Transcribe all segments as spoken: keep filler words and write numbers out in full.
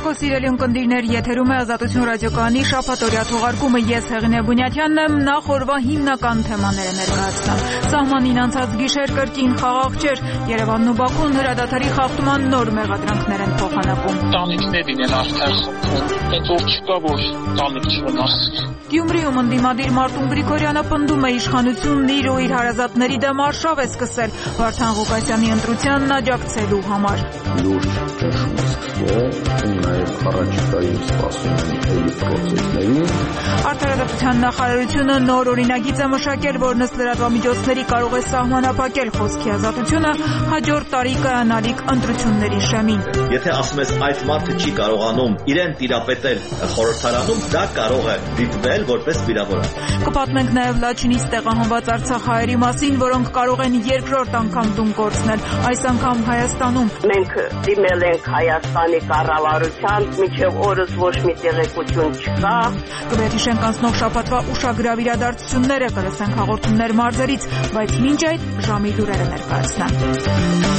Բարև սիրելի ունկնդիրներ, եթերում է Ազատություն ռադիոկայանի շաբաթօրյա թողարկումը։ Ես Հեղինե Բունյաթյանն եմ, նախ օրվա հիմնական թեմաները ներկայացնեմ։ Սահմանին անցած գիշեր կրկին խաղաղ չէր, Երևանն ու Բաքուն հրադադարի խախտման նոր մեղադրանքներ են փոխանակում։ Տանիքներին են արդեն խփում, այդ որ չկա, որ տանիք չվնասվի։ Գյումրիում ընդդիմադիր Մարտուն Գրիգորյանը պնդում է իշխանությունն իր ու իր հարազատների դեմ արշավ է սկսել Վարդան Ղուկասյանի ընտրությանն աջակցելու համար։ Լուրջ ճշմարիտ է, ու նաև առաջիկայում սպասում են էլի պրոցեսներին։ Արդարադատության նախարարությունը նոր օրինագիծ է մշակել, որն ըստ լրատվամիջոցների կարող է սահմանափակել խոսքի ազատությունը հաջորդ տարի կայանալիք ընտրությունների շեմին։ Եթե ասում ես այդ մարդը չի կարողանում իրեն տիրապետել խորհրդարանում, դա կարող է դիտվել որպես վիրավորանք։ Կպատմենք նաև Լաչինից տեղահանված արցախահայերի մասին, որոնք կարող են երկրորդ անգամ տուն կորցնել, այս անգամ Հայաստանում։ Մենք դիմել ենք Հայաստանի կառավարության, մինչև օրս ոչ մի տեղեկություն չկա։ Կվերհիշենք անցնող շաբաթվա ուշագրավ իրադարձությունները, կլսենք հաղորդումներ մարզերից, բայց մինչ այդ ժամի լուրերը ներկայացնեմ։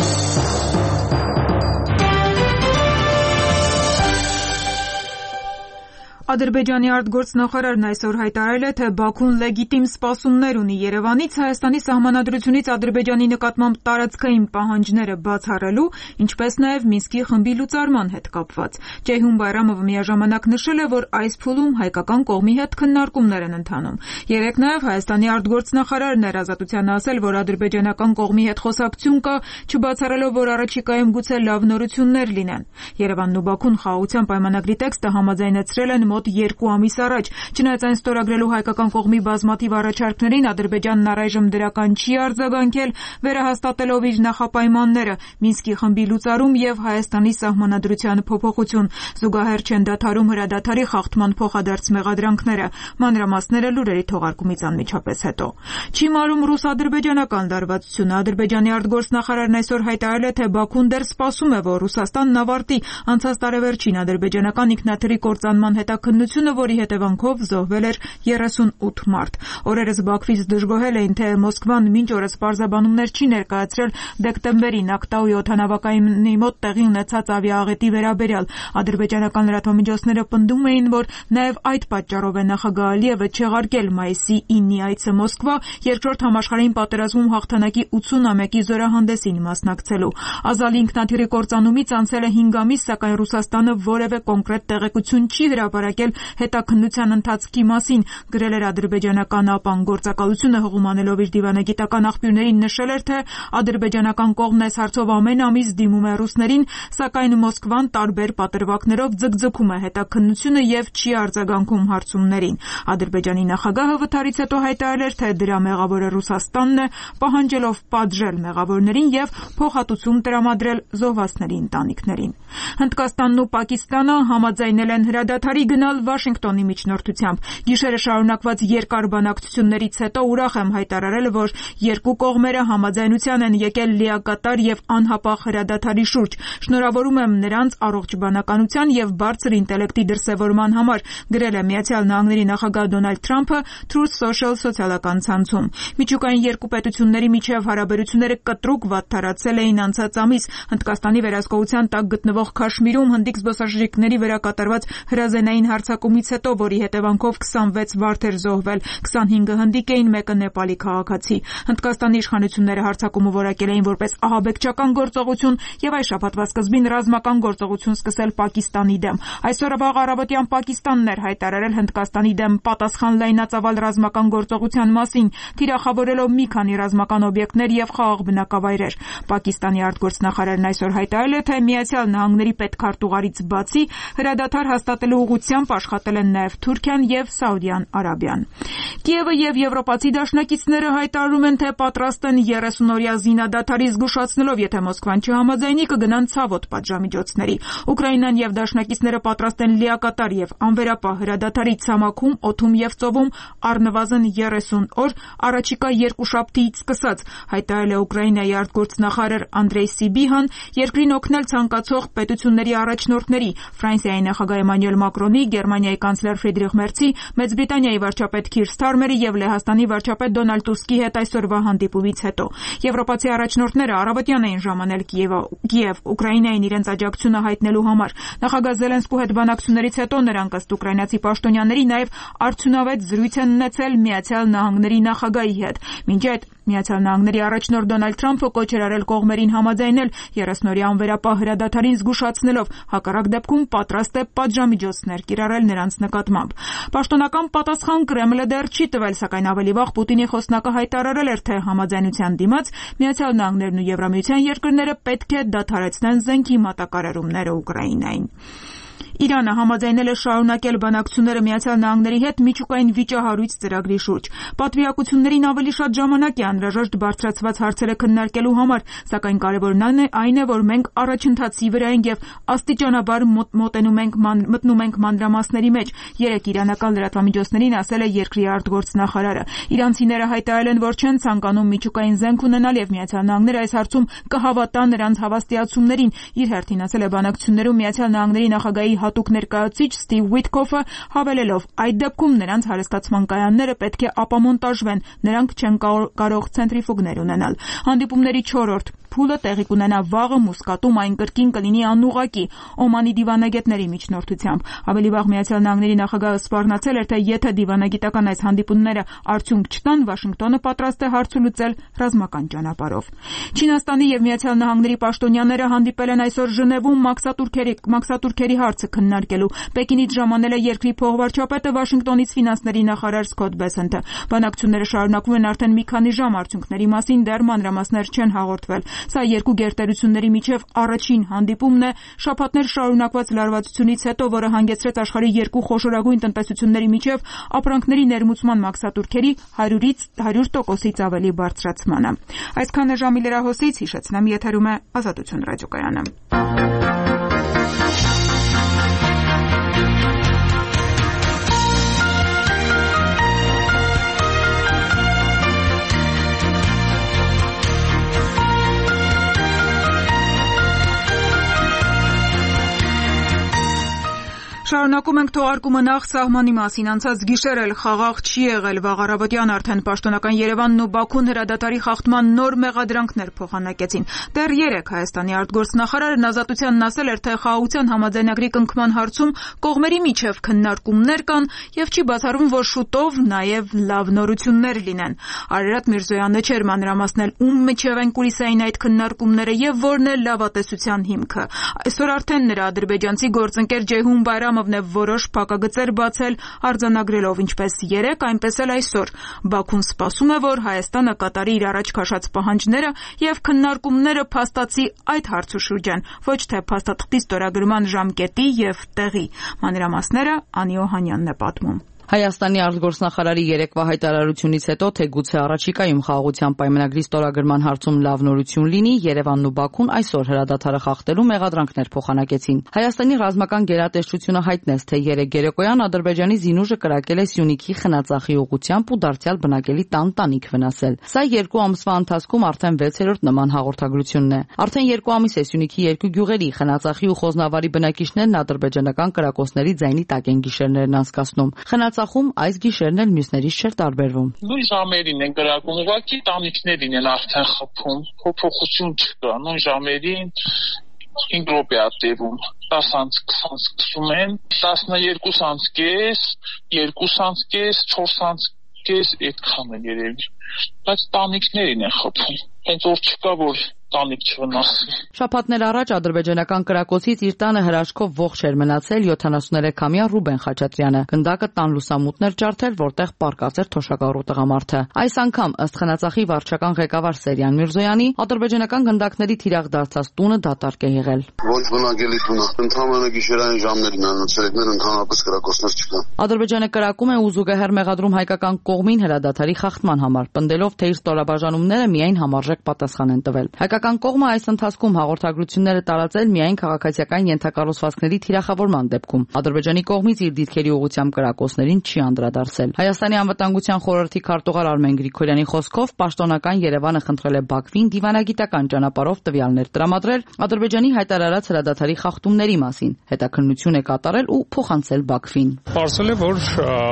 Ադրբեջանի արտգործնախարարն այսօր հայտարարել է, թե Բաքուն լեգիտիմ սպասումներ ունի Երևանից Հայաստանի սահմանադրությունից Ադրբեջանի նկատմամբ տարածքային պահանջները բացառելու, ինչպես նաև Մինսկի խմբի լուծարման հետ կապված։ Ceyhun Bayramov միաժամանակ նշել է, որ այս փուլում հայկական կողմի հետ քննարկումներ են ընթանում։ Երեկ նաև Հայաստանի արտգործնախարարն էր Ազատությանը ասել, որ ադրբեջանական կողմի հետ խոսակցություն կա, չբացառելով, որ առաջիկայում գուցե լավ նորություններ լինեն։ Երևանն ու Բաքուն խաղաղության պայմանագրի տեքստը համաձայնեցրել են մոտ երկու ամիս առաջ։ Չնայած այն ստորագրելու հայկական կողմի բազմաթիվ առաջարկներին Ադրբեջանն առայժմ դրական չի արձագանքել, վերահաստատելով իր նախապայմանները՝ Մինսկի խմբի լուծարում եւ Հայաստանի սահմանադրության փոփոխություն։ Զուգահեռ չեն դադարում հրադադարի խախտման փոխադարձ մեղադրանքները։ Մանրամասները լուրերի թողարկումից անմիջապես հետո։ Չիմարում ռուս-ադրբեջանական լարվածությունը Ադրբեջանի արտգործնախարարն այսօր հայտարարել է, թե Բաքուն դեռ սպասում է, որ Ռուսաստանն ավարտի անցած տարեվերջին ադրբեջանական ինքնաթիռի կործանման հետաքննությունը, որի հետևանքով զոհվել էր երեսունութ մարդ։ Օրերս Բաքվից դժգոհել էին, թե Մոսկվան մինչ օրս պարզաբանումներ չի ներկայացրել դեկտեմբերին Ակտաուի օդանավակայանի մոտ տեղի ունեցած ավիաաղետի վերաբերյալ։ Ադրբեջանական լրատվամիջոցները պնդում էին, որ նաև այդ պատճառով է նախագահ Ալիևը չեղարկել մայիսի ինի այցը Մոսկվա երկրորդ համաշխարհային պատերազմում հաղթանակի ութսունամյակի զորահանդեսին մասնակցելու։ Ազալի ինքնաթիռի կործանումից անցել է հինգ ամիս, սակայն Ռուսաստանը որևէ կոնկրետ տեղեկություն չի հրապարակել հետաքննության ընթացքի մասին, գրել էր ադրբեջանական ԱՊԱ-ն։ Գործակալությունը հղում անելով իր դիվանագիտական աղբյուրներին նշել էր, թե ադրբեջանական կողմն այս հարցով ամեն ամիս դիմում է ռուսներին, սակայն Մոսկվան տարբեր պատրվակներով ձգձգում է հետաքննությունը եւ չի արձագանքում հարցումներին։ Ադրբեջանի նախագահը վթարից հետո հայտարարել էր, թե դրա մեղավորը Ռուսաստանն է, պահանջելով պատժել մեղավորներին եւ փոխհատուցում տրամադրել զոհվածների ընտանիքներին։ Հնդկաստանն ու Պակիստանը համաձայնել են հրադադարի գնալ Վաշինգտոնի միջնորդությամբ։ Գիշերը շարունակված երկար բանակցություններից հետո ուրախ եմ հայտարարել, որ երկու կողմերը համաձայնության են եկել լիակատար եւ անհապաղ հրադադարի շուրջ։ Շնորհավորում եմ նրանց առողջ բանականության եւ բարձր ինտելեկտի դրսեւորման համար, գրել է Միացյալ Նահանգների նախագահ Դոնալդ Թրամփը Truth Social սոցիալական ցանցում։ Միջուկային երկու պետությունների միջև հարաբերությունները կտրուկ վատթարացել էին անցած ամիս։ Հնդկաստանի վերահսկողության տակ գտնվող Քաշմիրում հնդիկ զբոսաշրջիկների վրա կատարված հրազենային հարձակումից հետո, որի հետևանքով քսանվեց վարդ էր զոհվել, քսանհինգը հնդիկ էին, մեկը նեպալի քաղաքացի։ Հնդկաստանի իշխանությունները հարձակումը որակել էին որպես ահաբեկչական գործողություն եւ այս շաբաթվա սկզբին ռազմական գործողություն սկսել Պակիստանի դեմ։ Այսօր վաղ առավոտյան Պակիստանն էր հայտարարել Հնդկաստանի դեմ պատասխան լայնածավալ ռազմական գործողության մասին, թիրախավորելով մի քանի ռազմական օբյեկտներ եւ խաղաղ բնակավայրեր։ Պակիստանի արտգործնախարարն այսօր հայտարարել է, թե Միացյալ Նահանգների պետքարտուղարից բացի հրադադար հաստատելու ուղղությամբ աշխատել են նաև Թուրքիան եւ Սաուդյան Արաբիան։ Կիևը եւ եվրոպացի դաշնակիցները հայտարարում են, թե պատրաստ են երեսունօրյա զինադադարի զգուշացնելով, եթե Մոսկվան չհամաձայնի, կգնան ցավոտ պատժամիջոցների։ Ուկրաինան եւ դաշնակիցները պատրաստ են լիակատար եւ անվերապահ հրադադարի ցամաքում, օդում եւ ծովում առնվազն երեսուն օր առաջիկա երկուշաբթիից սկսած, հայտարարել է Ուկրաինայի արտգործնախարար Անդրեյ Սիբիհան, երկրին օգնել ցանկացող պետությունների առաջնորդների, Ֆրանսիայի նախագահ Էմանուել Մակրոնի, Գերմանիայի կանցլեր Ֆրիդրիխ Մերցի, Մեծ Բրիտանիայի վարչապետ Քիր Սթարմերի եւ Լեհաստանի վարչապետ Դոնալդ Տուսկի հետ այսօրվա հանդիպումից հետո։ Եվրոպացի առաջնորդները առավոտյան էին ժամանել Կիև, Ուկրաինային իրենց աջակցությունը հայտնելու համար։ Նախագահ Զելենսկու հետ բանակցություններից հետո նրանք ըստ ուկրաինացի պաշտոնյաների նաև արդյունավետ զրույց են ունեցել Միացյալ Նահանգների նախագահի հետ։ Մինչ այդ Միացյալ Նահանգների առաջնորդ Դոնալդ Թրամփը կոչ էր արել կողմերին համաձայնել երեսնօրյա անվերապահ հրադադարին, զգուշացնելով հակառակ դեպքում պատրաստ է պատժամիջոցներ կիրառել նրանց նկատմամբ։ Պաշտոնական պատասխան Կրեմլը դեռ չի տվել, սակայն ավելի վաղ Պուտինի խոսնակը հայտարարել էր, թե համաձայնության դիմաց Միացյալ Նահանգներն ու Եվրամիության երկրները պետք է դադարեցնեն զենքի մատակարարումները Ուկրաինային։ Իրանը համաձայնել է շարունակել բանակցությունները Միացյալ Նահանգների հետ միջուկային վիճահարույց ծրագրի շուրջ։ Պատվիրակություններին ավելի շատ ժամանակ է անհրաժեշտ բարձրացված հարցերը քննարկելու համար, սակայն կարևորն այն է, որ մենք առաջընթացի վրա ենք եւ աստիճանաբար մոտենում ենք մտնում ենք մանրամասների մեջ։ Երեք իրանական լրատվամիջոցներին ասել է երկրի արտգործնախարարը։ Իրանցիները հայտարարել են, որ չեն ցանկանում միջուկային զենք ունենալ եւ Միացյալ Նահանգները այս հարցում կհավատա նրանց հավաստիացումներին։ Իր հերթին ասել է բանակցություններում Միացյալ Նահանգների նախագահի հատուկ ներկայացուցիչ Ստիվ Ուիթքոֆը, հավելելով. այդ դեպքում նրանց հարստացման կայանները պետք է ապամոնտաժվեն, նրանք չեն կարող ցենտրիֆուգներ ունենալ։ Հանդիպումների չորրորդ փուլը տեղի կունենա վաղը Մուսկատում, այն կրկին կլինի անուղղակի Օմանի դիվանագետների միջնորդությամբ։ Ավելի վաղ Միացյալ Նահանգների նախագահը սպառնացել էր, թե եթե դիվանագիտական այս հանդիպումները արդյունք չտան, Վաշինգտոնը պատրաստ է հարցը լուծել ռազմական ճանապարհով։ Չինաստանի եւ Միացյալ Նահանգների պաշտոնյաները հանդիպել են այսօր Ժնևում մաքսատուրքերի մաքսատուրքերի հարցը քննարկելու։ Պեկինից ժամանել է երկրի փոխվարչապետը, Վաշինգտոնից ֆինանսների նախարար Սքոթ Բեսենթը։ Բանակցությունները շարունակվում են արդեն մի քանի ժամ, արդյունքների մասին դեռ մանրամասներ չեն հաղորդվել։ Սա երկու գերտերությունների միջև առաջին հանդիպումն է շաբաթներ շարունակված լարվածությունից հետո, որը հանգեցրեց աշխարհի երկու խոշորագույն տնտեսությունների միջև ապրանքների ներմուծման մաքսատուրքերի հարյուրից հարյուր տոկոսից ավելի բարձրացմանը։ Այսքանը ժամի լրահոսից, հիշեցնեմ, եթերում է Ազատություն ռադիոկայանը։ Շարունակում ենք թողարկումը նախ սահմանի մասին։ Անցած գիշեր էլ խաղաղ չի եղել, վաղ առավոտյան արդեն պաշտոնական Երևանն ու Բաքուն հրադադարի խախտման նոր մեղադրանքներ փոխանակեցին։ Դեռ երեկ Հայաստանի արտգործնախարարն Ազատությանն ասել էր, թե խաղաղության համաձայնագրի կնքման հարցում կողմերի միջև քննարկումներ կան եւ չի բացառվում, որ շուտով նաեւ լավ նորություններ լինեն։ Արարատ Միրզոյանը չէր մանրամասնել, ում միջև են կուլիսային այդ քննարկումները եւ որն է լավատեսության հիմքը։ Այսօր արդեն նրա ադրբեջանցի գործընկեր Ջեյհուն Բայրամովն է որոշ փակագծեր բացել, արձանագրելով ինչպես երեկ, այնպես էլ այսօր։ Բաքուն սպասում է, որ Հայաստանը կատարի իր առաջ քաշած պահանջները եւ քննարկումները փաստացի այդ հարցու շուրջ են, ոչ թե փաստաթղթի ստորագրման ժամկետի եւ տեղի։ Մանրամասները Անի Օհանյանն է պատմում։ Հայաստանի արտգործնախարարի երեկվա հայտարարությունից հետո, թե գուցե առաջիկայում խաղաղության պայմանագրի ստորագրման հարցում լավ նորություն լինի, Երևանն ու Բաքուն այսօր հրադադարը խախտելու մեղադրանքներ փոխանակեցին։ Հայաստանի ռազմական գերատեսչությունը հայտնեց, թե երեկ երեկոյան Ադրբեջանի զինուժը կրակել է Սյունիքի Խնածախի ուղղությամբ ու դարձյալ բնակելի տան տանիք վնասել։ Սա երկու ամսվա ընթացքում արդեն վեցերորդ նման հաղորդագրությունն է։ Արդեն երկու ամիս է Սյունիքի երկու գյուղերի Խնածախի ու Խոզնավարի բնակիչներն ադրբեջանական կրակոցների ձայնի տակ են գիշերներն անցկացնում։ Խնածախում այս գիշերն էլ մյուսներից չէր տարբերվում։ Նույն ժամերին են կրակում, ուղղակի տանիքներին են արդեն խփում, փոփոխություն չկա, նույն ժամերին հինգ րոպե է տևում, տասանց քսանց սկսում են, տասներկու անց կես, երկու անց կես, չորս անց կես այդքան է երևի, բայց տանիքներին են խփում, հենց որ չկա, որ տանիք չվնասի։ Շաբաթներ առաջ ադրբեջանական կրակոցից իր տանը հրաշքով ողջ էր մնացել յոթանասուներեքամյա Ռուբեն Խաչատրյանը։ Գնդակը տան լուսամուտներ ջարդել, որտեղ պառկած էր թոշակառու տղամարդը։ Այս անգամ, ըստ Խնածախի վարչական ղեկավար Սերյան Միրզոյանի, ադրբեջանական գնդակների թիրախ դարձած տունը դատարկ է եղել։ Ոչ բնակելի տունը, ընդհանրապես գիշերային ժամերին անցերեկներ ընդհանրապես կրակոցներ չկան։ Ադրբեջանը կրակում է ու զուգահեռ մեղադրում հայկական կողմին հրադադարի խախտման համար, պնդելով, թե իր ստորաբաժանումները միայն համարժեք պատասխան են տվել։ Հայկական Հայկական կողմը այս ընթացքում հաղորդագրությունները տարածել միայն քաղաքացիական ենթակառուցվածքների թիրախավորման դեպքում։ Ադրբեջանի կողմից իր դիրքերի ուղղությամբ կրակոցներին չի անդրադարձել։ Հայաստանի անվտանգության խորհրդի քարտուղար Արմեն Գրիգորյանի խոսքով պաշտոնական Երևանը խնդրել է Բաքվին դիվանագիտական ճանապարհով տվյալներ տրամադրել Ադրբեջանի հայտարարած հրադադարի խախտումների մասին, հետաքննություն է կատարել ու փոխանցել Բաքվին։ Պարզել է, որ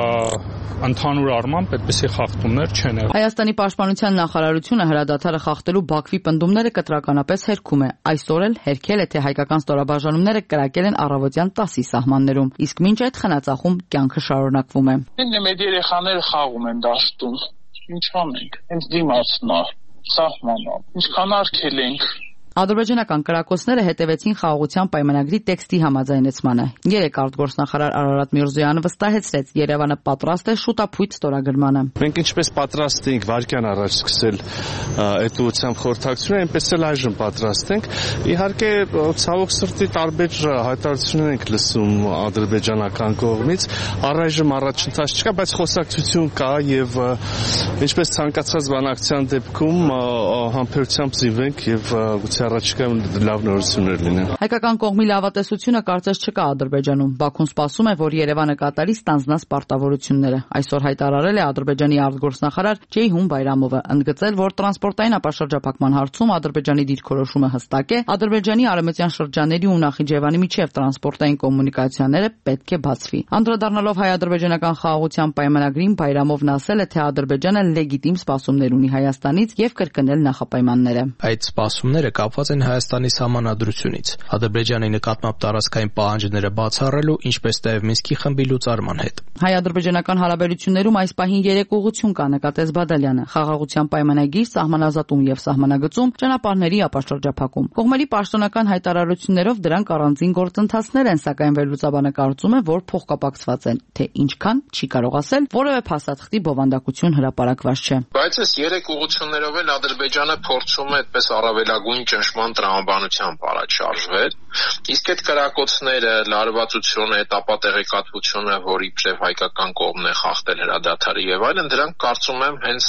ընդհանուր առմամբ այդպիսի խախտումներ չեն եղել։ Հայաստանի պաշտպանության նախարարությունը հրադադարը խախտելու Բաքվի պնդումները կտրականապես հերքում է։ Այսօր էլ հերքել է, թե հայկական ստորաբաժանումները կրակել են առավոտյան տասի սահմաններում, իսկ մինչ այդ խնացախում կյանքը շարունակվում է։ Մեր երեխաները խաղում են դաշտում։ Ինչ անենք։ Հենց դիմացն է, սահմանա։ Ինչքան արգել ենք։ Ադրբեջանական կրակոցները հետևեցին խաղաղության պայմանագրի տեքստի համաձայնեցմանը։ Երեկ արտգործնախարար Արարատ Միրզոյանը վստահեցրեց, Երևանը պատրաստ է շուտափույթ ստորագրմանը։ Մենք ինչպես պատրաստ էինք վայրկյան առաջ սկսել այդ ուղղությամբ խորհրդակցությունը, այնպես էլ այժմ պատրաստ ենք։ Իհարկե, ցավոք սրտի տարբեր հայտարարություններ ենք լսում ադրբեջանական կողմից։ Առայժմ առաջընթաց չկա, բայց խոսակցություն կա եւ ինչպես ցանկացած բանակցության դեպքում համբերությամբ զինվենք եւ առաջիկայում լավ նորություններ լինեն։ Հայկական կողմի լավատեսությունը կարծես չկա Ադրբեջանում։ Բաքուն սպասում է, որ Երևանը կատարի ստանձնած պարտավորությունները։ Այսօր հայտարարել է Ադրբեջանի արտգործնախարար Ceyhun Bayramova, ընդգծել, որ տրանսպորտային ապաշրջափակման հարցում Ադրբեջանի դիրքորոշումը հստակ է, Ադրբեջանի արևմտյան շրջանների ու Նախիջևանի միջև տրանսպորտային կոմունիկացիաները պետք է բացվի։ Անդրադառնալով հայ-ադրբեջանական խաղաղության պայմանագրին, Բայրամովն ասել է, թե Ադրբեջանը լեգիտիմ սպասումներ ունի Հայաստանից եւ կրկնել նախապայմանները։ Այդ սպասումները կապված են Հայաստանի սահմանադրությունից, Ադրբեջանի նկատմամբ տարածքային պահանջները բացառելու, ինչպես նաև Մինսկի խմբի լուծարման հետ։ Հայ-ադրբեջանական հարաբերություններում այս պահին երեք ուղղություն կա, նկատեց Բադալյանը՝ խաղաղության պայմանագիր, սահմանազատում եւ սահմանագծում, ճանապարհների ապաշրջափակում։ Կողմերի պաշտոնական հայտարարություններով դրանք առանձին գործընթացներ են, սակայն վերլուծաբանը կարծում է, որ փոխկապակցված են, թե ինչքան չի կարող ասել, որևէ փաստաթղթի բովանդակություն հրապարակված չէ։ Բայց այս երեք ուղղություններով էլ Ադրբեջանը փորձում է այդպես առավելագույն ճնշման տրամաբանությամբ առաջ շարժվել, իսկ այդ կրակոցները, լարվածությունը, հետապատեղեկատվությունը, որ իբրև հայկական կողմն է խախտել հրադադարի եւ այլն, դրանք կարծում եմ հենց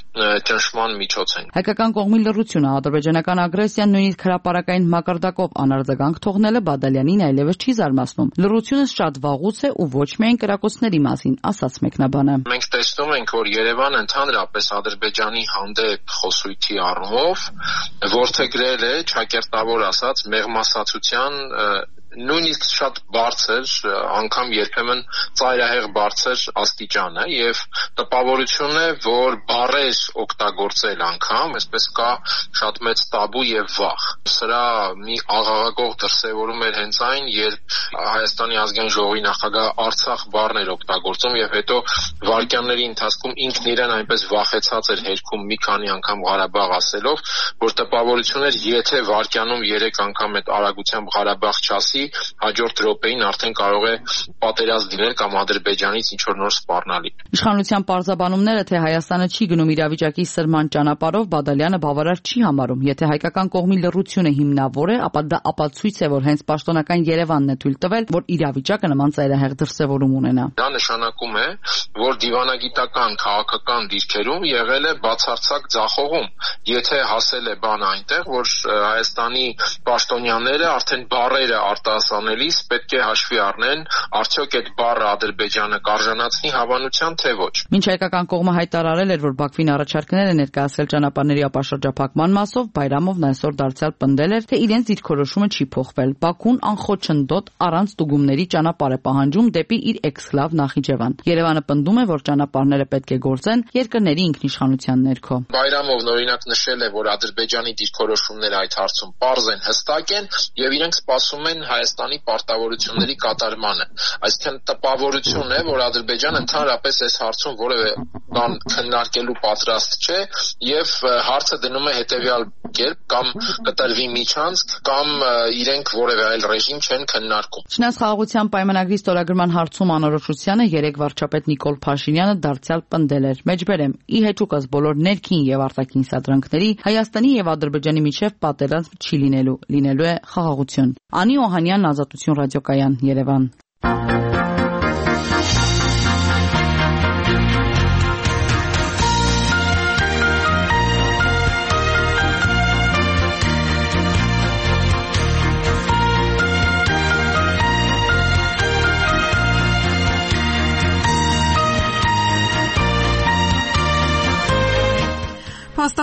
ճնշման միջոց են։ Հայկական կողմի լռությունը ադրբեջանական ագրեսիան նույնիսկ հրապարակային մակարդակով անարձագանք թողնելը Բադալյանին այլևս չի զարմացնում։ Լռությունը շատ վաղուց է ու ոչ միայն կրակոցների մասին, ասաց մեկնաբանը։ Մենք տեսնում ենք, որ Երևանը ընդհանրապես Ադրբեջանի հանդեպ խոսույթի առումով որդեգրել է, ճակերտավոր ասած, մեղմասացության նույնիսկ շատ բարձր, անգամ երբեմն ծայրահեղ բարձր աստիճանը եւ տպավորություն է, որ բառեր օգտագործել անգամ, այսպես կա շատ մեծ տաբու եւ վախ։ Սրա մի աղաղակող դրսեւորում էր հենց այն, երբ Հայաստանի ազգային ժողովի նախագահը Արցախ բառն էր օգտագործում եւ հետո վայրկյանների ընթացքում ինքն իրեն այնպես վախեցած էր հերքում մի քանի անգամ Ղարաբաղ ասելով, որ տպավորություն էր, եթե վայրկյանում երեք անգամ այդ արագությամբ Ղարաբաղ չասի, հաջորդ րոպեին արդեն կարող է պատերազմ լինել կամ Ադրբեջանից ինչ որ նոր սպառնալի։ Իշխանության պարզաբանումները, թե Հայաստանը չի գնում իրավիճակի սրման ճանապարհով, Բադալյանը բավարար չի համարում։ Եթե հայկական կողմի լռությունը հիմնավոր է, ապա դա ապացույց է, որ հենց պաշտոնական Երևանն է թույլ տվել, որ իրավիճակը նման ծայրահեղ դրսևորում ունենա։ Դա նշանակում է, որ դիվանագիտական, քաղաքական դիրքերում եղել է բացարձակ ձախողում։ Եթե հասել է բան այնտեղ, որ Հայաստանի պաշտոնյաները արդեն բառերը արտասանելիս պետք է հաշվի առնեն, արդյոք այդ բառը Ադրբեջանը կարժանացնի հավանության, թե ոչ։ Մինչ հայկական կողմը հայտարարել էր, որ Բաքվին առաջարկներ է ներկայացրել ճանապարհների ապաշրջափակման մասով, Բայրամովն այսօր դարձյալ պնդել էր, թե իրենց դիրքորոշումը չի փոխվել։ Բաքուն անխոչնդոտ առանց ստուգումների ճանապարհ է պահանջում դեպի իր էքսկլավ Նախիջևան։ Երևանը պնդում է, որ ճանապարհները պետք է գործեն երկրների ինքնիշխանության ներքո։ Բայրամովն օրինակ նշել է, որ Ադրբեջանի դիրքորոշումները այդ հարցում պարզ են, հստակ են եւ իրենք սպասում են Հայաստանի պարտավորությունների կատարմանը։ Այսինքն տպավորություն է, որ Ադրբեջանը ընդհանրապես այս հարցում որևէ բան քննարկելու պատրաստ չէ եւ հարցը դնում է հետեւյալ կերպ կամ կտրվի միջանցք կամ իրենք որևէ այլ ռեժիմ չեն քննարկում։ Չնայած խաղաղության պայմանագրի ստորագրման հարցում անորոշությանը երեք վարչապետ Նիկոլ Փաշինյանը դարձյալ պնդել էր. «Մեջբերեմ, ի հեճուկս բոլոր ներքին եւ արտաքին սադրանքների Հայաստանի եւ Ադրբեջանի միջև պատերազմ չի լինելու, լինելու է խաղաղություն»։ Անի Օհանյան, Ազատություն ռադիոկայան, Երևան։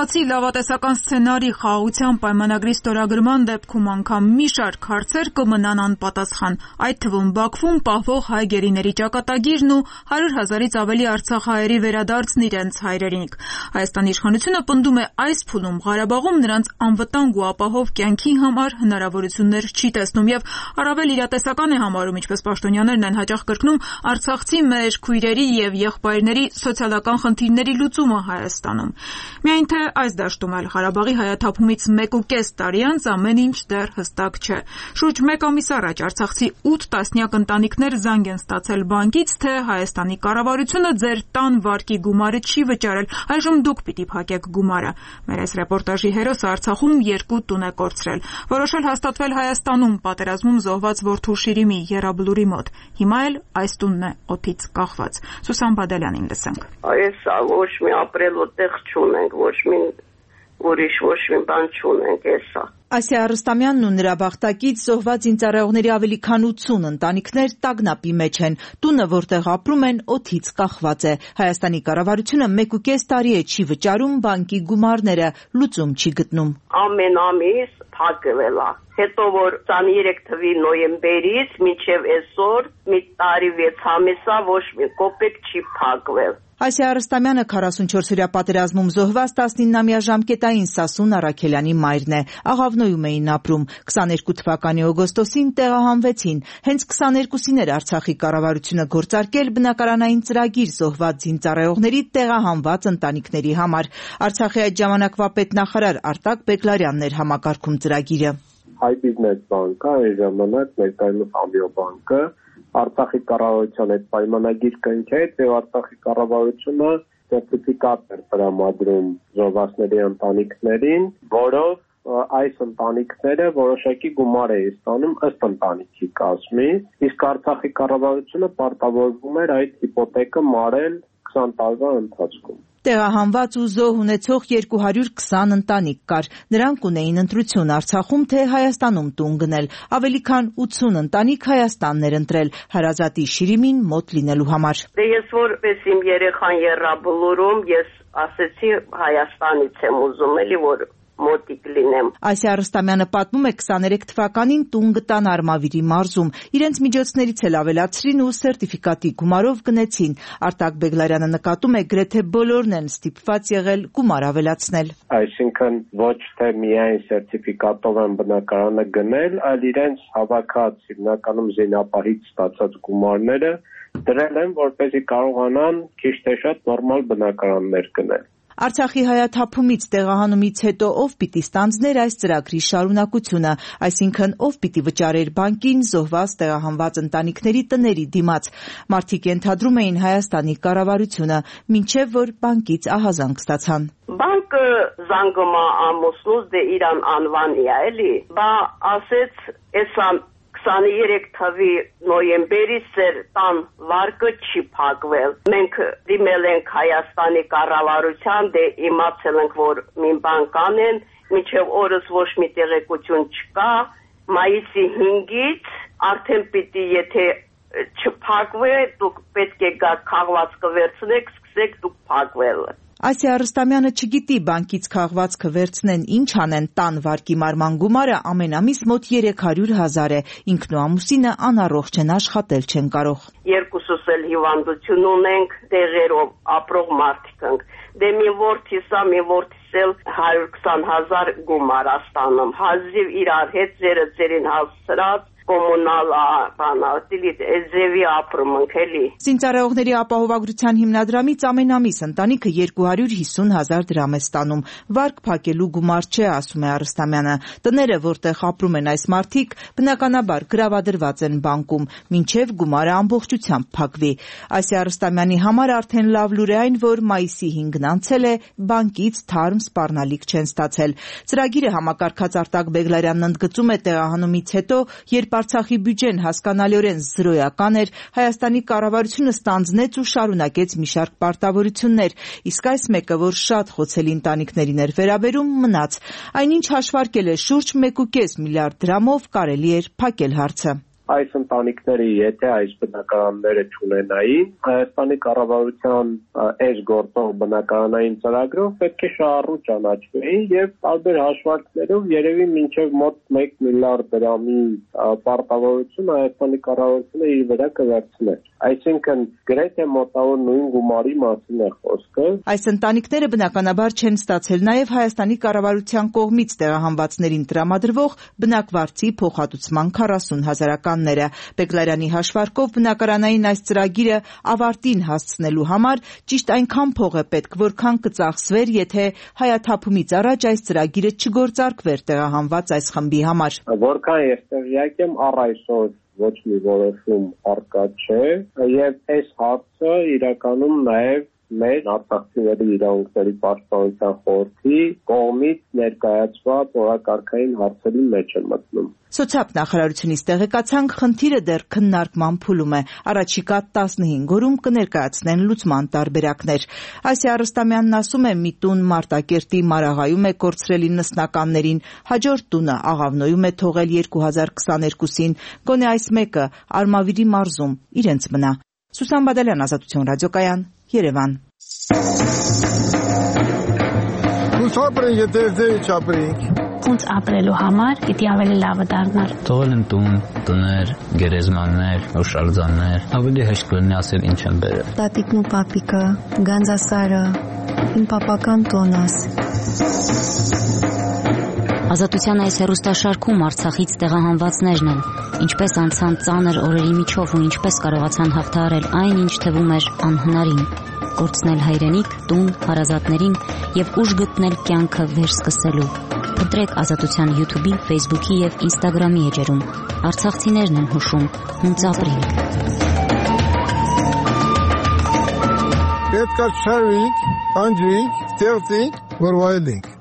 բացի լավատեսական սցենարի խաղաղության պայմանագրի ստորագրման դեպքում անգամ մի շարք հարցեր կմնան անպատասխան, այդ թվում Բաքվում պահվող հայ գերիների ճակատագիրն ու հարյուր հազարից ավելի արցախահայերի վերադարձն իրենց հայրենիք։ Հայաստանի իշխանությունը պնդում է այս փուլում Ղարաբաղում նրանց անվտանգ ու ապահով կյանքի համար հնարավորություններ չի տեսնում եւ առավել իրատեսական է համարում, ինչպես պաշտոնյաներն են հաճախ կրկնում, Արցախցի մեր քույրերի եւ եղբայրների սոցիալական խնդիրների լուծումը Հայաստանում։ Միայն թե այս դաշտում էլ Ղարաբաղի հայաթափումից մեկ ու կես տարի անց ամեն ինչ դեռ հստակ չէ։ Շուրջ մեկ ամիս առաջ Արցախցի ութ տասնյակ ընտանիքներ զանգ են ստացել բանկից, թե Հայաստանի կառավարությունը ձեր տան վարկի գումարը չի վճարել, այժմ դուք պիտի փակեք գումարը։ Մեր այս ռեպորտաժի հերոսը Արցախում երկու տուն է կորցրել, որոշել հաստատվել Հայաստանում պատերազմում զոհված որդու Շիրիմի Եռաբլուրի մոտ։ Հիմա էլ այս տունն է օդից կախված։ Սուսան Բադալյանին լսենք։ Այս ոչ մի ապրելու տեղ չունենք, ոչ մի ուրիշ ոչ մի բան չունենք, էսա։ Ասիա Արստամյանն ու նրա բախտակից զոհված զինծառայողների ավելի քան ութսուն ընտանիքներ տագնապի մեջ են։ Տունը, որտեղ ապրում են, օդից կախված է։ Հայաստանի կառավարությունը մեկ ու կես տարի է չի վճարում բանկի գումարները, լուծում չի գտնում։ Ամեն ամիս փակվել է։ Հետո որ տասներեք թվականի նոյեմբերից մինչև այսօր մի տարի վեց ամիսա ոչ մի կոպեկ չի փակվել։ Ասիա Արստամյանը քառասունչորսօրյա պատերազմում զոհված տասնինամյա Ժամկետային Սասուն Արաքելյանի մայրն է։ Աղավնոյում էին ապրում։ քսաներկու թվականի օգոստոսին տեղահանվեցին։ Հենց քսաներկուսին էր Արցախի կառավարությունը գործարկել բնակարանային ծրագիր զոհված զինծառայողների տեղահանված ընտանիքների համար։ Արցախի այդ ժամանակվա պետնախարար Արտակ Բեգլարյանն էր համակարգում ծրագիրը։ Հայ բիզնես բանկը, այն ժամանակ ներկայումս Ամբիոբանկը Արցախի կառավարության հետ պայմանագիր կնքեց եւ Արցախի կառավարությունը սերտիֆիկատ էր տրամադրում զոհվածների ընտանիքներին, որով այս ընտանիքները որոշակի գումար էին ստանում ըստ ընտանիքի կազմի, իսկ Արցախի կառավարությունը պարտավորվում էր այդ հիպոթեկը մարել քսան տարվա ընթացքում։ Տեղահանված ու զոհ ունեցող երկու հարյուր քսան ընտանիք կար։ Նրանք ունեին ընտրություն Արցախում թե Հայաստանում տուն գնել։ Ավելի քան ութսուն ընտանիք Հայաստանն էր ընտրել հարազատի Շիրիմին մոտ լինելու համար։ Դե ես որպես իմ երեխան Եռաբլուրում ես ասեցի Հայաստանից եմ ուզում էլի որ մոտիկ լինեմ։ Ասիա Արստամյանը պատմում է քսաներեք թվականին տուն գտան Արմավիրի մարզում։ Իրենց միջոցներից էլ ավելացրին ու սերտիֆիկատի գումարով գնեցին։ Արտակ Բեգլարյանը նկատում է գրեթե բոլորն են ստիպված եղել գումար ավելացնել։ Այսինքն ոչ թե միայն սերտիֆիկատով են բնակարանը գնել, այլ իրենց հավաքած հիմնականում զինապահից ստացած գումարները դրել են, որպեսզի կարողանան քիչ թե շատ նորմալ բնակարաններ գնել։ Արցախի հայաթափումից տեղահանումից հետո ով պիտի ստանձներ այս ծրագրի շարունակությունը, այսինքն ով պիտի վճարեր բանկին զոհված տեղահանված ընտանիքների տների դիմաց։ Մարդիկ ենթադրում էին Հայաստանի կառավարությունը, մինչև որ բանկից ահազանգ ստացան։ Բանկը զանգումա ամուսնուց դե իրան անվանի է, էլի։ Բա ասեց, էսա քսաներեք թվականի նոյեմբերից էր տան վարկը չի փակվել։ Մենք դիմել ենք Հայաստանի կառավարության, դե իմացել ենք, որ մի բան կանեն, մինչև օրս ոչ մի տեղեկություն չկա, մայիսի հինգից արդեն պիտի եթե չփակվի, դուք պետք է գաք քաղվածքը վերցնեք, սկսեք դուք փակվել։ Ասիա Արստամյանը չգիտի բանկից քաղվածքը վերցնեն ինչ անեն, տան վարկի մարման գումարը ամեն ամիս մոտ երեք հարյուր հազար է, ինքն ու ամուսինը անառողջ են, աշխատել չեն կարող։ Երկուսս էլ հիվանդություն ունենք, տեղերով ապրող մարդիկ ենք։ Դե մի որդիս է, մի որդիս էլ հարյուր քսան հազար գումար ստանում, հազիվ իրար հետ ձերը ձերին հասցրած կոմունալ բանալի ձևի ապրում ենք էլի։ Զինծառայողների ապահովագրության հիմնադրամից ամեն ամիս ընտանիքը երկու հարյուր հիսուն հազար դրամ է ստանում։ Վարկ փակելու գումար չէ, ասում է Արստամյանը։ Տները, որտեղ ապրում են այս մարդիկ, բնականաբար գրավադրված են բանկում, մինչև գումարը ամբողջությամբ փակվի։ Ասիա Արստամյանի համար արդեն լավ լուր է այն, որ մայիսի հինգն անցել է, բանկից թարմ սպառնալիք չեն ստացել։ Ծրագիրը համակարգած Արտակ Բեգլարյանն ընդգծում է տեղահանումից հետո, երբ Արցախի բյուջեն հասկանալիորեն զրոյական էր, Հայաստանի կառավարությունը ստանձնեց ու շարունակեց մի շարք պարտավորություններ, իսկ այս մեկը, որ շատ խոցելի ընտանիքներին էր վերաբերում, մնաց։ Այնինչ հաշվարկել է շուրջ մեկ ու կես միլիարդ դրամով կարելի էր փակել հարցը։ այս ընտանիքները եթե այս բնակարանները չունենային, Հայաստանի կառավարության այս գործող բնակարանային ծրագրով պետք է շահառու ճանաչվեին եւ տարբեր հաշվարկներով երևի մինչեւ մոտ մեկ միլիարդ դրամի պարտավորություն Հայաստանի կառավարությունը իր վրա կվերցներ։ Այսինքն գրեթե մոտավոր նույն գումարի մասին է խոսքը։ Այս ընտանիքները բնականաբար չեն ստացել նաև Հայաստանի կառավարության կողմից տեղահանվածներին տրամադրվող բնակվարձի փոխհատուցման քառասուն հազարականները։ Բեգլարյանի հաշվարկով բնակարանային այս ծրագիրը ավարտին հասցնելու համար ճիշտ այնքան փող է պետք, որքան կծախսվեր, եթե հայաթափումից առաջ այս ծրագիրը չգործարկվեր տեղահանված այս խմբի համար։ Որքան ես տեղյակ եմ, առ այսօր ոչ մի որոշում առկա չէ եւ այս հարցը իրականում նաեւ մեր Արցախցիների իրավունքների պաշտպանության խորհրդի կողմից ներկայացված օրակարգային հարցերի մեջ է մտնում։ Սոցիալ նախարարությունից տեղեկացանք, խնդիրը դեռ քննարկման փուլում է։ Առաջիկա տասնհինգ օրում կներկայացնեն լուծման տարբերակներ։ Այսի Արստամյանն ասում է, մի տուն Մարտակերտի Մարաղայում է կորցրել իննսնականներին, հաջորդ տունը Աղավնոյում է թողել երկու հազար քսաներկուսին, գոնե այս մեկը Արմավիրի մարզում իրենց մնա։ Սուսան Բադալյան, Ազատություն ռադիոկայան, Երևան։ Ուսապրենք, եթե ձեր չապրենք։ Ոնց ապրելու համար պիտի ավելի լավը դառնար։ Թողել են տուն, տներ, գերեզմաններ, հուշարձաններ, ավելի հեշտ կլինի ասել ինչ են բերել։ Տատիկն ու պապիկը, Գանձասարը, իմ պապական տոնս։ Ազատության այս հեռուստաշարքում Արցախից տեղահանվածներն են, ինչպես անցան ծանր օրերի միջով ու ինչպես կարողացան հաղթահարել այն, ինչ թվում էր անհնարին, կորցնել հայրենիք, տուն, հարազատներին եւ ուժ գտնել կյանքը վերսկսելու։ Ընտրեք Ազատության YouTube-ի, Facebook-ի եւ Instagram-ի էջերում։ Արցախցիներն են հուշում, հունց ապրենք։ Պետք է շարվենք, անջրենք, ստեղծենք, որ վայելենք։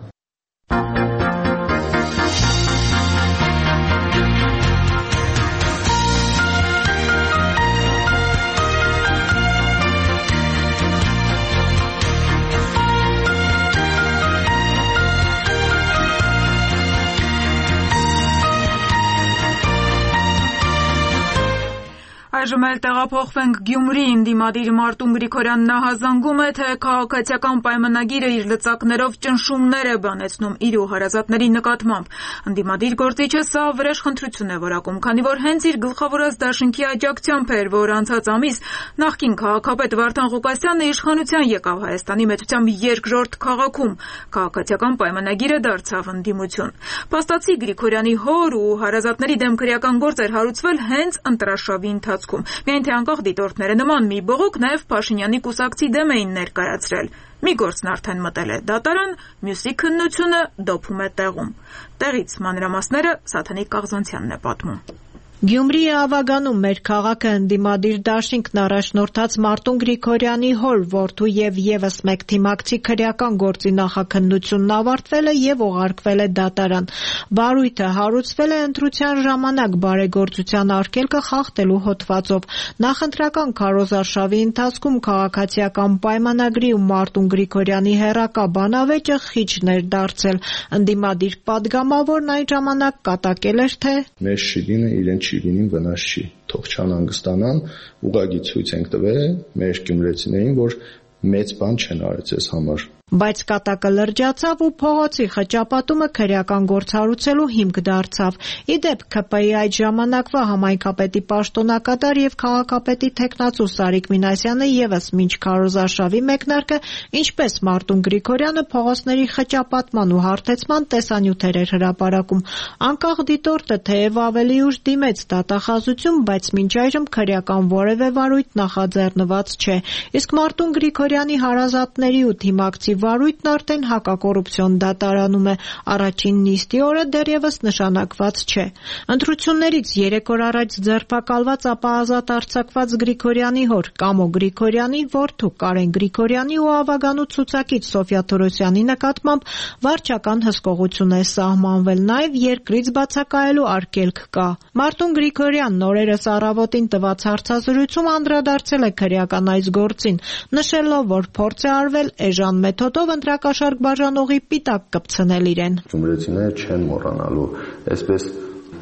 Այժմ էլ տեղափոխվենք Գյումրի։ Ընդդիմադիր Մարտուն Գրիգորյանն նահազանգում է, թե քաղաքացիական պայմանագիրը իր լծակներով ճնշումներ է բանեցնում իր ու հարազատների նկատմամբ։ Ընդդիմադիր գործիչը սա վրեժխնդրություն է որակում, քանի որ հենց իր գլխավորած դաշինքի աջակցությամբ էր, որ անցած ամիս նախկին քաղաքապետ Վարդան Ղուկասյանը իշխանության եկավ Հայաստանի մեծությամբ երկրորդ քաղաքում։ Քաղաքացիական պայմանագիրը դարձավ ընդդիմություն։ Փաստացի Գրիգորյանի հոր ու հարազատների դեմ քրեական գործ էր հարուցվել հենց ընտրաշավի ընթացքում։ Միայն թե անկախ դիտորդները նման մի բողոք նաև Փաշինյանի կուսակցի դեմ էին ներկայացրել։ Մի գործն արդեն մտել է դատարան, մյուսի քննությունը դոփում է տեղում։ Տեղից մանրամասները Սաթանիկ Կաղզանցյանն է պատմում։ Գյումրի է ավագանում մեր քաղաքը ընդդիմադիր դաշինքն առաջնորդած Մարտուն Գրիգորյանի հոր, որդու եւ եւս մեկ թիմակցի քրեական գործի նախաքննությունն ավարտվել է եւ ուղարկվել է դատարան։ Բարույթը հարուցվել է ընտրության ժամանակ բարեգործության արգելքը խախտելու հոդվածով։ Նախընտրական քարոզարշավի ընթացքում քաղաքացիական պայմանագրի ու Մարտուն Գրիգորյանի հերակա բանավեճը խիճն էր դարձել։ Ընդդիմադիր падգամավորն այն ժամանակ կատակել էր, թե մեր շիրինը իրեն շիրինին վնաս չի, թող չանհանգստանան, ուղղակի ցույց ենք տվել մեր գյումրեցիներին, որ մեծ բան չեն արել ձեզ համար։ Բայց կատակը լրջացավ ու փողոցի խճապատումը քրեական գործ հարուցելու հիմք դարձավ։ Ի դեպ, ՔՊ-ի այդ ժամանակվա համայնքապետի պաշտոնակատար եւ քաղաքապետի թեկնածու Սարիկ Մինասյանը եւս մինչ քարոզարշավի մեկնարկը, ինչպես Մարտուն Գրիգորյանը փողոցների խճապատման ու հարթեցման տեսանյութեր էր հրապարակում։ Անկախ դիտորդը թեև ավելի ուշ դիմեց դատախազություն, բայց մինչ այժմ քրեական որևէ վարույթ նախաձեռնված չէ։ Իսկ Մարտուն Գրիգորյանի հարազատների ու թիմակցի վարույթն արդեն հակակոռուպցիոն դատարանում է։ Առաջին նիստի օրը դեռևս նշանակված չէ։ Ընտրություններից երեք օր առաջ ձերբակալված, ապա ազատ արձակված Գրիգորյանի հոր Կամո Գրիգորյանի որդու Կարեն Գրիգորյանի ու ավագանու ցուցակից Սոֆյա Թորոսյանի նկատմամբ վարչական հսկողություն է սահմանվել, նաև երկրից բացակայելու արգելք կա։ Մարտուն Գրիգորյանն օրերս առավոտին տված հարցազրույցում անդրադարձել է քրեական այս գործին, նշելով, որ փորձ է արվել էժան մեթոդով ընտրակաշառք բաժանողի պիտակ կպցնել իրեն։ Գյումրեցիները չեն մոռանալու այսպես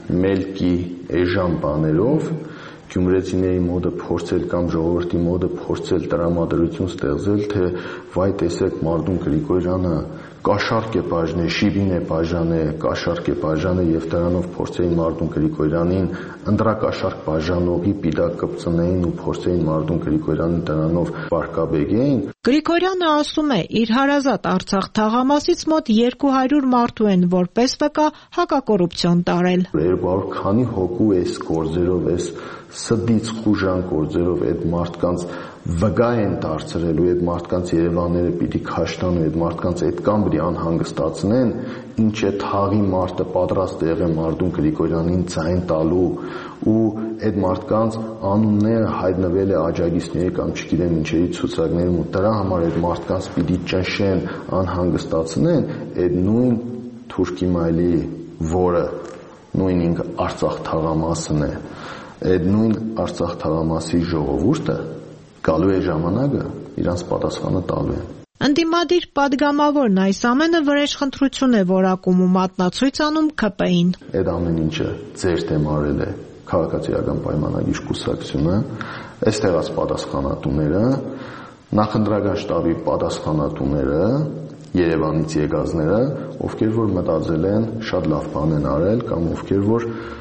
մելքի էժան բաներով գյումրեցիների մոդը փորձել կամ ժողովրդի մոդը փորձել տրամադրություն ստեղծել, թե վայ տեսեք Մարդուն Գրիգորյանը կաշառք է բաժանել, շիբին է բաժանել, կաշառք է բաժանել եւ դրանով փորձեին Մարդուն Գրիգորյանին ընդրակաշառք բաժանողի պիտակ կպցնեին ու փորձեին Մարդուն Գրիգորյանին դրանով բարգավեգեին։ Գրիգորյանը ասում է, իր հարազատ Արցախ թաղամասից մոտ երկու հարյուր մարդու են որպես վկա հակակոռուպցիոն տարել։ երկու հարյուր քանի հոգու էս գործերով, էս սդից խուժան գործերով այդ մարդկանց վգա են դարձրել ու այդ մարդկանց Երևանները պիտի քաշտան ու այդ մարդկանց այդքան բրի անհանգստացնեն, ինչ է թաղի մարդը պատրաստ եղել Մարդուն Գրիգորյանին ձայն տալու ու այդ մարդկանց անունները հայտնվել է աջակիցների կամ չգիտեմ ինչերի ցուցակներում ու դրա համար այդ մարդկանց պիտի ճնշեն, անհանգստացնեն, այդ նույն Թուրքի մայլի, որը նույն ինքը Արցախ թաղամասն է, այդ նույն Արցախ թաղամասի ժողովուրդը գալու է ժամանակը իրանց պատասխանը տալու է։ Ընդդիմադիր падգամավորն այս ամենը վրեժխնդրություն է որակում ու մատնացույց անում K P I-ին։ Այդ ամեն ինչը ձեր դեմ արել է քաղաքացիական պայմանագիր կուսակցությունը, այստեղած պատասխանատուները, նախընտրական շտաբի պատասխանատուները, Երևանից եկածները, ովքեր որ մտածել են շատ լավ բան են արել կամ ովքեր որ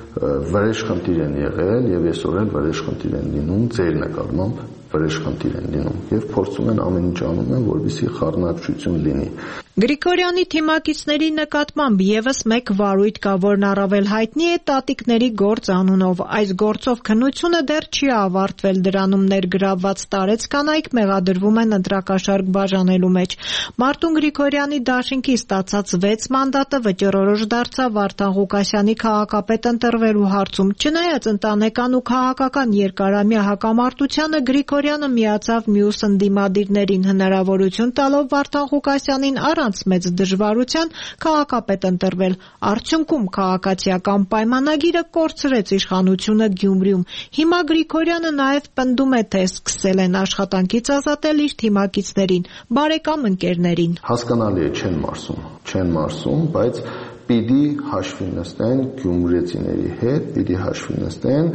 վրեժխնդիր են եղել եւ այսօր էլ վրեժխնդիր են լինում ձեր նկատմամբ վրեժխնդիր են լինում եւ փորձում են ամեն ինչ անում են, որպեսզի խառնակցություն լինի։ Գրիգորյանի թիմակիցների նկատմամբ եւս մեկ վարույթ կա, որն առավել հայտնի է Տատիկների գործ անունով։ Այս գործով քննությունը դեռ չի ավարտվել, դրանում ներգրավված տարեցկանայք մեղադրվում են ընտրակաշառք բաժանելու մեջ։ Մարդուն Գրիգորյանի դաշինքի ստացած վեց մանդատը վճռորոշ դարձավ Վարդան Ղուկասյանի քաղաքապետ ընտրվելու հարցում։ Չնայած ընտանեկան ու քաղաքական երկարամյա հակամարտությանը Գրիգորյանը միացավ մյուս ընդդիմադիրներին, հնարավորություն տալով Վարդան Ղուկասյանին առանց մեծ դժվարության քաղաքապետ ընտրվել։ Արդյունքում քաղաքացիական պայմանագիրը կորցրեց իշխանությունը Գյումրիում։ Հիմա Գրիգորյանը նաև պնդում է, թե սկսել են աշխատանքից ազատել իր թիմակիցներին, բարեկամ ընկերներին։ Հասկանալի է, չեն մարսում, չեն մարսում, բայց պիտի հաշվի նստեն գյումրեցիների հետ, պիտի հաշվի նստեն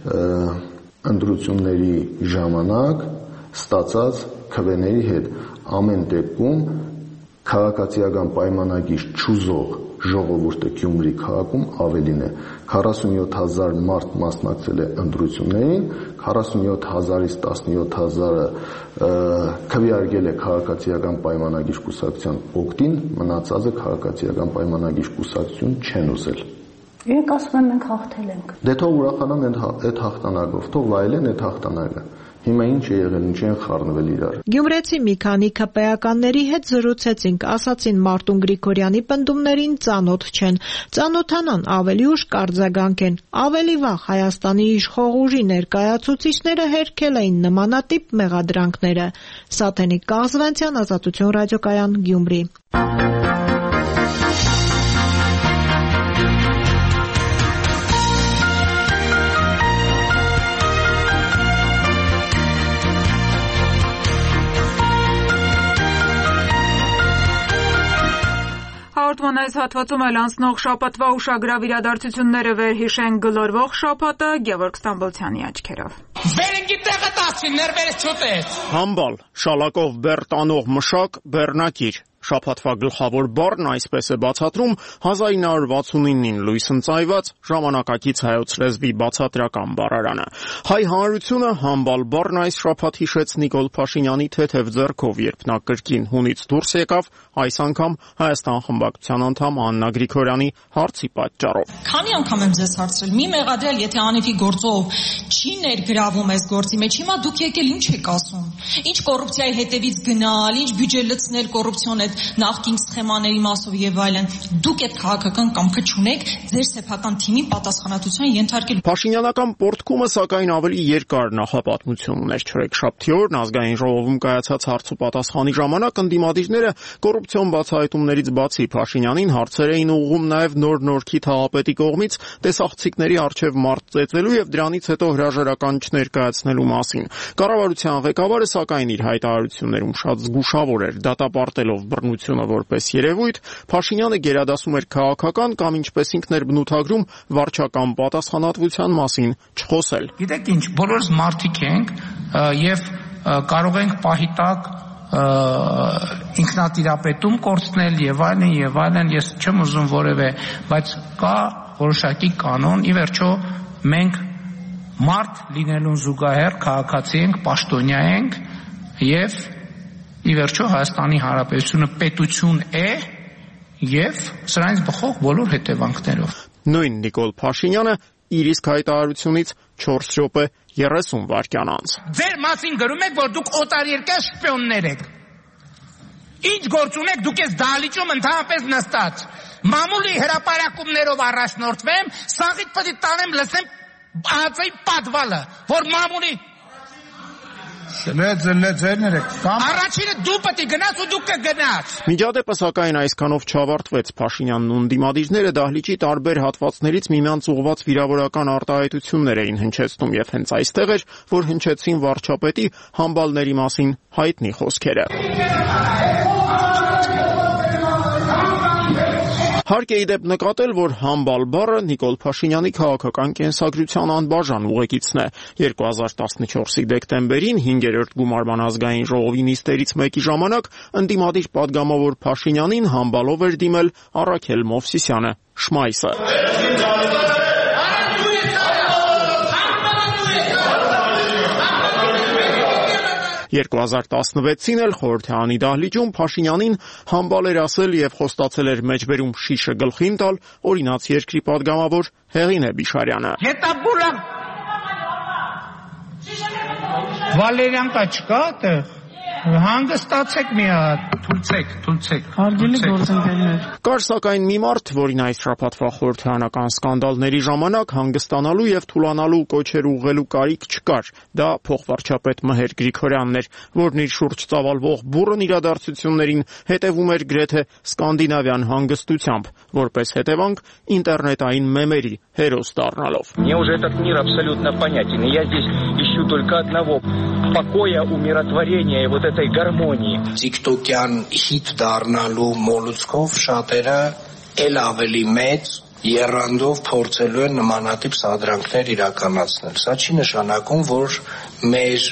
ընտրությունների ժամանակ ստացած քվեների հետ։ Ամեն դեպքում քաղաքացիական պայմանագիր չուզող ժողովուրդը Գյումրի քաղաքում ավելին է։ քառասունյոթ հազար մարդ մասնակցել է ընտրություններին, քառասունյոթ հազարից տասնյոթ հազարը քվեարկել է քաղաքացիական պայմանագիր կուսակցության օգտին, մնացածը քաղաքացիական պայմանագիր կուսակցություն չեն ուզել։ Իրենք ասում են մենք հաղթել ենք։ Դե թող ուրախանան այդ հաղթանակով, թող վայելեն այդ հաղթանակը։ Հիմա ինչ է եղել, ինչ են խառնվել իրար։ Գյումրեցի մի քանի ԿՊ-ականների հետ զրուցեցինք, ասացին Մարդուն Գրիգորյանի պնդումներին ծանոթ չեն, ծանոթանան ավելի ուշ կարձագանքեն։ Ավելի վաղ Հայաստանի իշխող ուժի ներկայացուցիչները հերքել էին նմանատիպ մեղադրանքները։ Սաթենիկ Կաղզվանցյան, Ազատություն ռադիոկայան, Գյումրի։ Հաղորդման այս հատվածում էլ անցնող շաբաթվա ուշագրավ իրադարձությունները վերհիշեն գլորվող շաբաթը Գևորգ Ստամբոլցյանի աչքերով։ Վերնգի տեղը տասի ներվերս չուտեց։ Համբալ, շալակով բեռ տանող մշակ, բեռնակիր։ Շաբաթվա գլխավոր բառն այսպես է բացատրում հազար ինը հարյուր վաթսունինին լույս ընծայված ժամանակակից հայոց լեզվի բացատրական բառարանը։ Հայ հանրությունը համբալ բառն այս շաբաթ հիշեց Նիկոլ Փաշինյանի թեթև ձեռքով, երբ նա կրկին հունից դուրս եկավ, այս անգամ Հայաստան խմբակցության անդամ Աննա Գրիգորյանի հարցի պատճառով։ Քանի անգամ եմ ձեզ հարցրել, մի մեղադրյալ, եթե անիվի գործով չի ներգրավում այս գործի մեջ, հիմա դուք եկել ինչ եք ասում։ Ինչ կոռուպցիայի հետևից գնալ, ինչ բյուջե լցնել կոռուպցիոն այդ նախկին սխեմաների մասով եւ այլն, դուք այդ քաղաքական կամքը չունեք ձեր սեփական թիմի պատասխանատվության ենթարկել։ Փաշինյանական պորտկումը սակայն ավելի երկար նախապատմություն ուներ։ Չորեքշաբթի օրն ազգային ժողովում կայացած հարցու պատասխանի ժամանակ ընդդիմադիրները կոռուպցիոն բացահայտումներից բացի Փաշինյանին հարցեր էին ուղղում նաեւ նոր Նորքի թաղապետի կողմից տեսախցիկների արչեւ մարդ ծեծելու եւ դրանից հետո հրաժարական չներկայացնելու մասին։ Կառավարության ղեկավարը սակայն իր հայտարարություններում շատ զգուշավոր էր, դատապարտելով բռնությունը որպես երևույթ, Փաշինյանը գերադասում էր քաղաքական կամ ինչպես ինքն էր բնութագրում վարչական պատասխանատվության մասին չխոսել։ Գիտեք ինչ, բոլորս մարդիկ ենք եւ կարող ենք պահի տակ ինքնատիրապետում կորցնել եւ այլն եւ այլն, ես չեմ ուզում որևէ, բայց կա որոշակի կանոն, ի վերջո մենք մարդ լինելուն զուգահեռ քաղաքացի ենք, պաշտոնյա ենք եւ ի վերջո Հայաստանի Հանրապետությունը պետություն է եւ սրանից բխող բոլոր հետևանքներով։ Նույն Նիկոլ Փաշինյանը իր իսկ հայտարարությունից չորս րոպե երեսուն վայրկյան անց։ Ձեր մասին գրում եք, որ դուք օտարերկրյա շպիոններ եք։ Ինչ գործ ունեք, դուք ես դահլիճում ընդհանրապես նստած։ Մամուլի հրապարակումներով առաջնորդվեմ, սաղիթ պետք է տանեմ, լսեմ ԱԱԾ-ի պատվալը, որ մամուլի Առաջինը դու պետք է գնաս ու դու կգնաս։ Միջադեպը սակայն այսքանով չավարտվեց։ Փաշինյանն ու ընդդիմադիրները դահլիճի տարբեր հատվածներից միմյանց ուղղված վիրավորական արտահայտություններ էին հնչեցնում եւ հենց այստեղ էր, որ հնչեցին վարչապետի համբալների մասին հայտնի խոսքերը։ Հարկ է իդեպ նկատել, որ համբալ բառը Նիկոլ Փաշինյանի քաղաքական կենսագրության անբաժան ուղեկիցն է։ երկու հազար տասնչորսի դեկտեմբերին հինգերորդ գումարման ազգային ժողովի նիստերից մեկի ժամանակ ընդդիմադիր պատգամավոր Փաշինյանին համբալով էր դիմել Առաքել Մովսիսյանը, Շմայսը։ երկու հազար տասնվեցին էլ խորհրդարանի դահլիճում Փաշինյանին համբալ էր ասել եւ խոստացել էր մեջբերում շիշը գլխին տալ օրինաց երկրի падգամավոր Հեղինե Բիշարյանը։ Հետաբուլա Վալերյան կա չկա այդտեղ։ Հանգստացեք մի հատ, թույցեք, թույցեք։ Հարգելի գործընկերներ։ Կար սակայն մի մարդ, որին այս շաբաթվա խորհրդարանական սկանդալների ժամանակ հանգստանալու եւ թուլանալու կոչեր ուղղելու կարիք չկար։ Դա փոխվարչապետ Մհեր Գրիգորյանն էր, որն իր շուրջ ծավալվող բուռն իրադարձություններին հետևում էր գրեթե սկանդինավյան հանգստությամբ, որպես հետևանք ինտերնետային մեմերի հերոս դառնալով։ Мне уже этот мир абсолютно понятен, и я здесь ищу только одного покоя, умиротворения и вот этой гармонии. TikTok-յան հիթ դառնալու մոլուցքով շատերը ել ավելի մեծ երանդով փորձելու են նմանատիպ սադրանքներ իրականացնել։ Սա չի նշանակում, որ մեր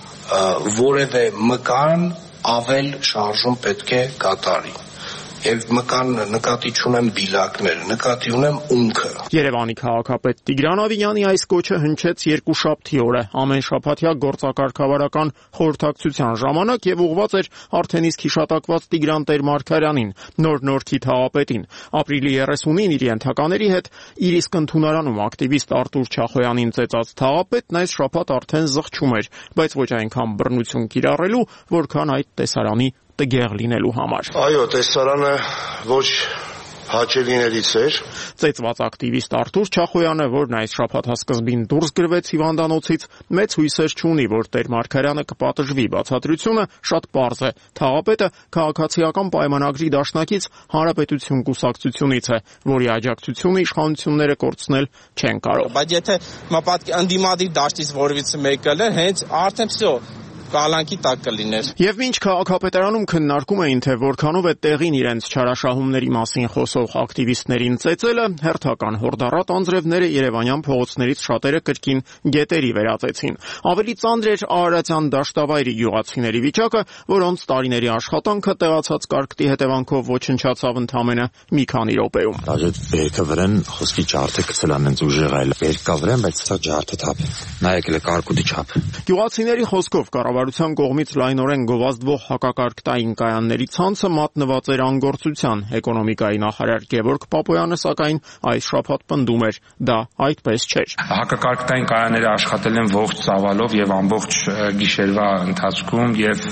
որևէ մկան ավել շարժում պետք է կատարի։ Եվ մկան նկատի չունեմ բիլակներ, նկատի ունեմ ունքը։ Երևանի քաղաքապետ Տիգրան Ավինյանի այս կոչը հնչեց երկուշաբթի օրը ամեն շաբաթյա գործակարգավարական խորհրդակցության ժամանակ եւ ուղղված էր արդեն իսկ հիշատակված Տիգրան Տեր-Մարգարյանին, նոր Նորքի թաղապետին։ Ապրիլի երեսունին իր ենթակաների հետ իր իսկ ընդունարանում ակտիվիստ Արտուր Չախոյանին ծեծած թաղապետն այս շաբաթ արդեն զղջում էր, բայց ոչ այնքան բռնություն կիրառելու, որքան այդ տեսարանի տգեղ լինելու համար։ Այո, տեսարանը ոչ հաճելիներից էր։ Ծեծված ակտիվիստ Արտուր Չախոյանը, որն այս շաբաթ սկզբին դուրս գրվեց հիվանդանոցից, մեծ հույսեր չունի, որ Տեր-Մարգարյանը կպատժվի։ Բացատրությունը շատ պարզ է։ Թաղապետը քաղաքացիական պայմանագրի դաշնակից Հանրապետություն կուսակցությունից է, որի աջակցությունը իշխանությունները կորցնել չեն կարող։ Բայց եթե մապատ անդիմադիր դաշտից որևիցե մեկը լեր, հենց արդեն всё կալանքի տակ կլիներ։ Եվ մինչ քաղաքապետարանում քննարկում էին, թե որքանով է տեղին իրենց չարաշահումների մասին խոսող ակտիվիստներին ծեծելը, հերթական հորդառատ անձրևները երևանյան փողոցներից շատերը կրկին գետերի վերածեցին։ Ավելի ծանր էր Արարատյան դաշտավայրի գյուղացիների վիճակը, որոնց տարիների աշխատանքը տեղացած կարգտի հետևանքով ոչնչացավ ընդամենը մի քանի րոպեում։ Դաժե բերքը վրան խոսքի ջարդը կցլան են ուժեղ այլ բերկա վրան, բայց սա ջարդը թափ։ Նայեք լը կարկուտի չափ։ Գյուղացիների խոսքով կառավարության կողմից լայնորեն գովազդվող հակակարգտային կայանների ցանցը մատնված էր անգործության։ Էկոնոմիկայի նախարար Գևորգ Պապոյանը սակայն այս շաբաթ պնդում էր, դա այդպես չէր։ Հակակարգտային կայանները աշխատել են ողջ ծավալով եւ ամբողջ գիշերվա ընթացքում եւ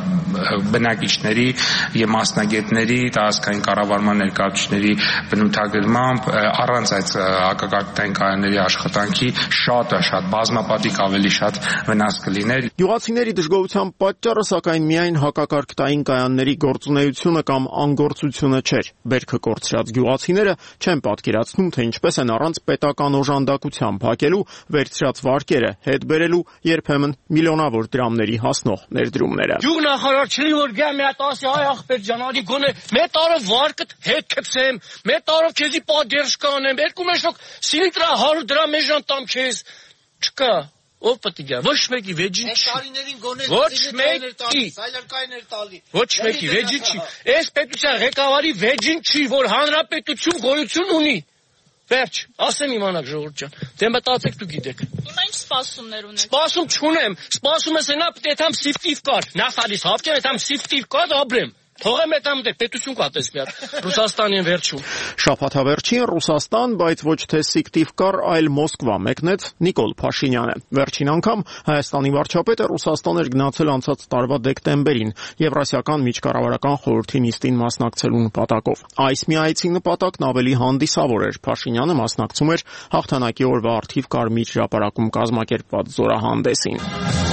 բնակիչների եւ մասնագետների, տարածքային կառավարման ներկայացուցիչների բնութագրմամբ առանց այդ հակակարգտային կայանների աշխատանքի շատ շատ բազմապատիկ ավելի շատ վնաս կլիներ։ Գյուղացիների դժգոհության պատճառը սակայն միայն հակակարգտային կայանների գործունեությունը կամ անգործությունը չէր։ Բերքը կորցրած գյուղացիները չեն պատկերացնում, թե ինչպես են առանց պետական օժանդակության փակելու վերցրած վարկերը հետ բերելու երբեմն միլիոնավոր դրամների հասնող ներդրումները։ Գյուղնախարար չի որ գա մի հատ ասի այ ախպեր ջան, ալի գոնե մեկ տարով վարկդ հետ կծեմ, մեկ տարով քեզի պատերժ կանեմ, երկու մեշոք սիլիտրա հարյուր դրամ էժան տամ քեզ։ Չկա, ով պետք է ոչ մեկի վեճին չի։ Ոչ մեկի, սայլարկայներ տալի։ Ոչ մեկի վեճին չի։ Այս պետության ղեկավարի վեճին չի, որ հանրապետություն գոյություն ունի։ Վերջ, ասեմ իմանաք ժողովուրդ ջան, դե մտածեք դու գիտեք։ Հիմա ինչ սպասումներ ունեք։ Սպասում չունեմ, սպասում ես նա պետք է թամ սիֆտիվ կար։ Նախալիս հավքեմ, թամ սիֆտիվ կար ապրեմ։ Թողեմ այդ ամեն պետություն կատես մի հատ Ռուսաստանին վերջում։ Շաբաթավերջին Ռուսաստան, բայց ոչ թե Սիկտիվկար, այլ Մոսկվա մեկնեց Նիկոլ Փաշինյանը։ Վերջին անգամ Հայաստանի վարչապետը Ռուսաստան էր գնացել անցած տարվա դեկտեմբերին Եվրասիական միջկառավարական խորհրդի նիստին մասնակցելու նպատակով։ Այս մի այցի նպատակն ավելի հանդիսավոր էր։ Փաշինյանը մասնակցում էր հաղթանակի օրվա առթիվ Կարմիր հրապարակում կազմակերպված զորահանդեսին։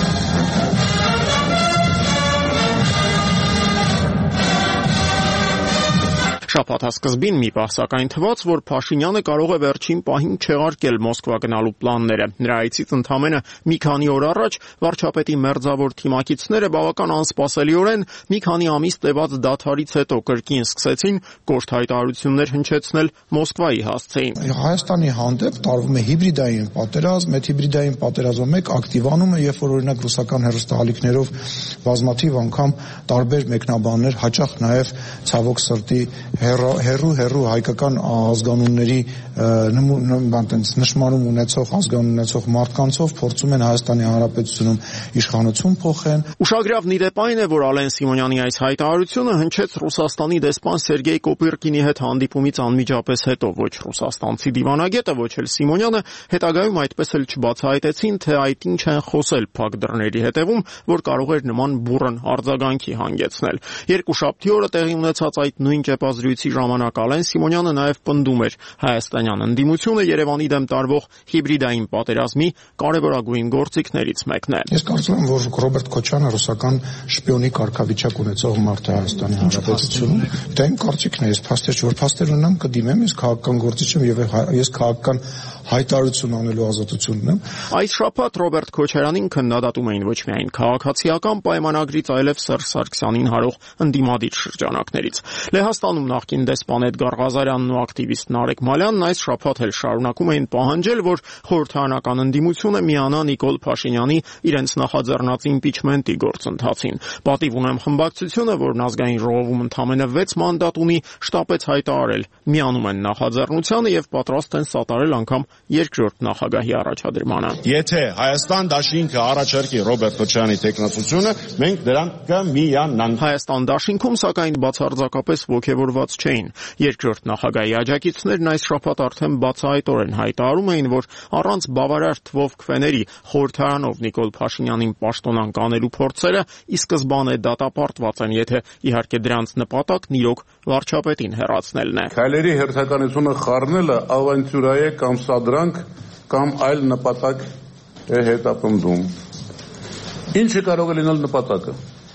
Շաբաթասկզբին մի պահ սակայն թվաց, որ Փաշինյանը կարող է վերջին պահին չեղարկել Մոսկվա գնալու պլանները։ Նրա այցից ընդամենը մի քանի օր առաջ վարչապետի մերձավոր թիմակիցները բավական անսպասելիորեն մի քանի ամիս տևած դադարից հետո կրկին սկսեցին կոշտ հայտարարություններ հնչեցնել Մոսկվայի հասցեին։ Հայաստանի հանդեպ տարվում է հիբրիդային պատերազմ, այդ հիբրիդային պատերազմը մեկ ակտիվանում է, երբ որ օրինակ ռուսական հեռուստաալիքներով բազմաթիվ անգամ տարբեր մեկնաբաններ, հաճախ նաև ցավոք սրտի հերու հերու հայկական ազգանունների նշմարում ունեցող ազգանուն ունեցող մարդկանցով փորձում են Հայաստանի Հանրապետությունում իշխանություն փոխեն։ Ուշագրավն ի դեպ այն է, որ Ալեն Սիմոնյանի այս հայտարարությունը հնչեց Ռուսաստանի դեսպան Սերգեյ Կոպիրկինի հետ հանդիպումից անմիջապես հետո։ Ոչ ռուսաստանցի դիվանագետը, ոչ էլ Սիմոնյանը հետագայում այդպես էլ չբացահայտեցին, թե այդ ինչ են խոսել փակ դռների հետևում, որ կարող էր նման բուռն արձագանքի հանգեցնել։ Երկուշաբթի օրը տեղի ունեցած այդ նույն ճեպազրույցի ժամանակ Ալեն Սիմոնյանը նաև պնդում էր հայաստանյան ընդդիմությունը Երևանի դեմ տարվող հիբրիդային պատերազմի կարևորագույն գործիքներից մեկն է։ Ես կարծում եմ, որ Ռոբերտ Քոչյանը ռուսական շպիոնի կարգավիճակ ունեցող մարդ է Հայաստանի Հանրապետությունում։ Դա իմ կարծիքն է, ես փաստեր չէ, որ փաստեր ունեմ կդիմեմ, ես քաղաքական գործիչ եմ եւ ես քաղաքական հայտարարություն անելու ազատություն ունեմ։ Այս շաբաթ Ռոբերտ Քոչարյանին քննադատում էին ոչ միայն քաղաքացիական պայմանագրից, այլև Սերժ Սարգսյանին հարող ընդդիմադիր շրջանակներից։ Լեհաստանում նախկին դեսպան Էդգար Ղազարյանն ու ակտիվիստ Նարեկ Մալյանն այս շաբաթ էլ շարունակում էին պահանջել, որ խորհրդարանական ընդդիմությունը միանա Նիկոլ Փաշինյանի իրենց նախաձեռնած իմպիչմենտի գործընթացին։ Պատիվ ունեմ խմբակցությունը, որն ազգային ժողովում ընդամենը վեց մանդատ ունի, շտապեց հայտարարել՝ միանում են նախաձեռնությանը եւ պատրաստ են սատարել անգամ երկրորդ նախագահի առաջադրմանը։ Եթե Հայաստան դաշինքը առաջարկի Ռոբերտ Քոչարյանի տեխնացությունը, մենք դրան կմիանանք։ Հայաստան դաշինքում սակայն բացարձակապես ոգևորված չէին։ Երկրորդ նախագահի աջակիցներն այս շաբաթ արդեն բացահայտորեն հայտարարում էին, որ առանց բավարար թվով քվեների խորհրդարանով Նիկոլ Փաշինյանին պաշտոնանկ անելու փորձերը ի սկզբանե դատապարտված են, եթե իհարկե դրանց նպատակն իրոք վարչապետին հեռացնելն է։ Քայլերի հերթականությունը խառնելը ավանտյուրա է կամ սադրանք կամ այլ նպատակ է հետապնդում։ Ինչը կարող է լինել նպատակը։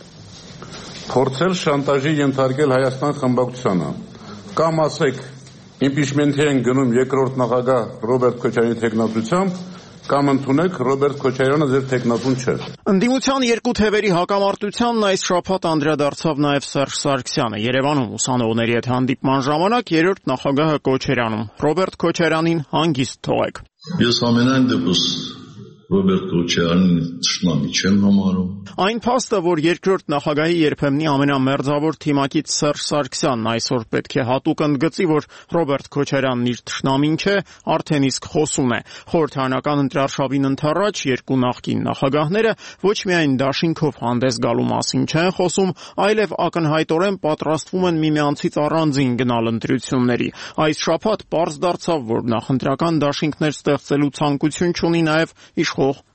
Փորձել շանտաժի ենթարկել Հայաստան խմբակցությանը կամ ասեք իմպիչմենթի են գնում երկրորդ նախագահ Ռոբերտ Քոչարյանի տեխնացությամբ կամ ընդունեք Ռոբերտ Քոչարյանը ձեր տեխնատուն չէ։ Ընդդիմության երկու թևերի հակամարտությանն այս շաբաթ անդրադարձավ նաև Սերժ Սարգսյանը։ Երևանում ուսանողների հետ հանդիպման ժամանակ երրորդ նախագահը կոչերանում Ռոբերտ Քոչարյանին հանգիստ թողեք։ Ես ամենայն դեպս Ռոբերտ Քոչարյանին ճշտամի չեմ համարում։ Այն փաստը, որ երկրորդ նախագահի երբեմնի ամենամերձավոր թիմակից Սերժ Սարգսյանն այսօր պետք է հատուկ ընդգծի, որ Ռոբերտ Քոչարյանն իր թշնամին չէ, արդեն իսկ խոսուն է։ Խորհրդարանական ընտրարշավին ընդառաջ երկու նախկին նախագահները ոչ միայն դաշինքով հանդես գալու մասին չեն խոսում, այլև ակնհայտորեն պատրաստվում են միմյանցից առանձին գնալ ընտրությունների։ Այս շաբաթ պարզ դարձավ, որ նախընտրական դաշինքներ ստեղծելու ցանկություն չունի նաև իշխող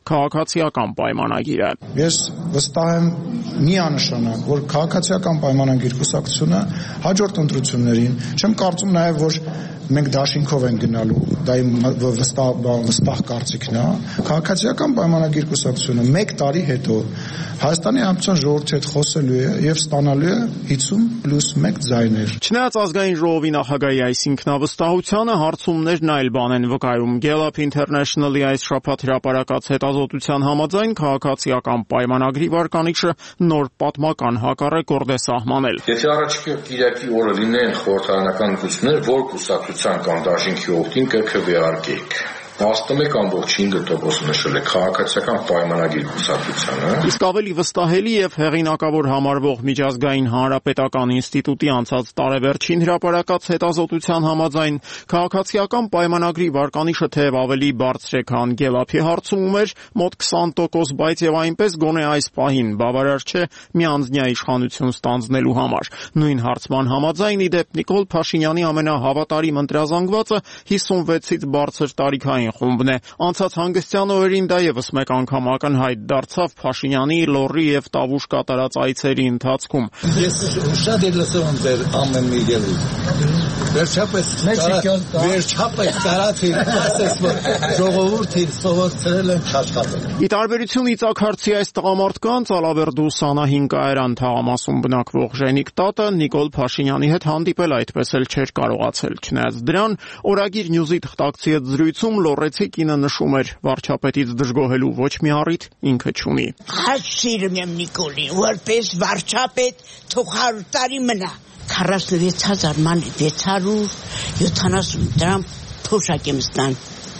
քաղաքացիական պայմանագիրը։ Ես վստահ եմ միանշանակ, որ քաղաքացիական պայմանագիր կուսակցությունը հաջորդ ընտրություններին, չեմ կարծում նաև, որ մենք դաշինքով են գնալու, դա իմ վստահ, վստահ կարծիքն է, քաղաքացիական պայմանագիր կուսակցությունը մեկ տարի հետո Հայաստանի Հանրապետության ժողովրդի հետ խոսելու է եւ ստանալու է հիսուն պլյուս մեկ ձայներ։ Չնայած ազգային ժողովի նախագահի այս ինքնավստահությանը հարցումներն այլ բան են վկայում։ Gallup International-ի այս շաբաթ հրապարակած հետազոտության համաձայն քաղաքացիական պայմանագրի վարկանիշը նոր պատմական հակառեկորդ է սահմանել։ Եթե առաջիկա Կիրակի օրը լինեն խորհրդարանական ընտրություններ, որ կուսակցության կամ դաշինքի օգտին կքվեարկեք։ տասնմեկ կամբողջ հինգ տոկոս նշել է քաղաքացիական պայմանագիր կուսակցությանը։ Իսկ ավելի վստահելի եւ հեղինակավոր համարվող միջազգային հանրապետական ինստիտուտի անցած տարեվերջին հրապարակած հետազոտության համաձայն քաղաքացիական պայմանագրի վարկանիշը թեև ավելի բարձր է, քան Gallup-ի հարցումում էր, մոտ քսան տոկոս, բայց եւ այնպես գոնե այս պահին բավարար չէ միանձնյա իշխանություն ստանձնելու համար։ Նույն հարցման համաձայն ի դեպ Նիկոլ Փաշինյանի ամենահավատարիմ ընտրազանգվածը հիսունվեցից բարձր տարիքային խումբն է։ Անցած հանգստյան օրերին դա եւս մեկ անգամ ակնհայտ դարձավ Փաշինյանի լոռի եւ տավուշ կատարած այցերի ընթացքում։ Ես շատ եմ լսում ձեր ամեն մի ելույթ։ Վերջապես վերջապես տարածի ասես որ ժողովուրդին սովորել են աշխատել։ Ի տարբերություն Իծակ Հարցի այս տղամարդկանց Ալավերդու Սանահին կայարան թաղամասում բնակվող Ժենիկ Տատը Նիկոլ Փաշինյանի հետ հանդիպել այդպես էլ չէր կարողացել։ Չնայած դրան, Օրագիր Նյուզի թղթակցի հետ զրույցում Լոռեցի կինը նշում էր վարչապետից դժգոհելու ոչ մի առիթ ինքը չունի։ Հաշ սիրում եմ Նիկոլին, որպես վարչապետ թող հարյուր տարի մնա։ քառասունվեց հազար ման վեց հարյուր յոթանասուն դրամ փոշակ եմ ստան։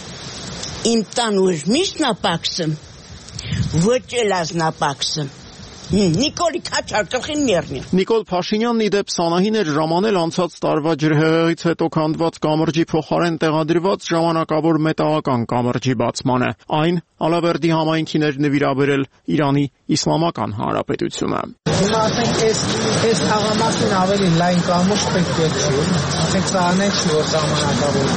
Իմ տան ուր միշտ նապակսım, ոչ էլ ազնապակսım։ Նիկոլի քաչար տխին մերնի։ Նիկոլ Փաշինյանն ի դեպ Սանահին էր ժամանել անցած տարվա ջրհեղեղից հետո քանդված կամրջի փոխարեն տեղադրված ժամանակավոր մետաղական կամրջի բացմանը։ Այն Ալավերդի համայնքին էր նվիրաբերել Իրանի Իսլամական Հանրապետությունը։ Հիմա ասենք այս այս թաղամասին ավելի լայն կամուրջ պետք է չի։ Ասենք սա անեն չի որ ժամանակավոր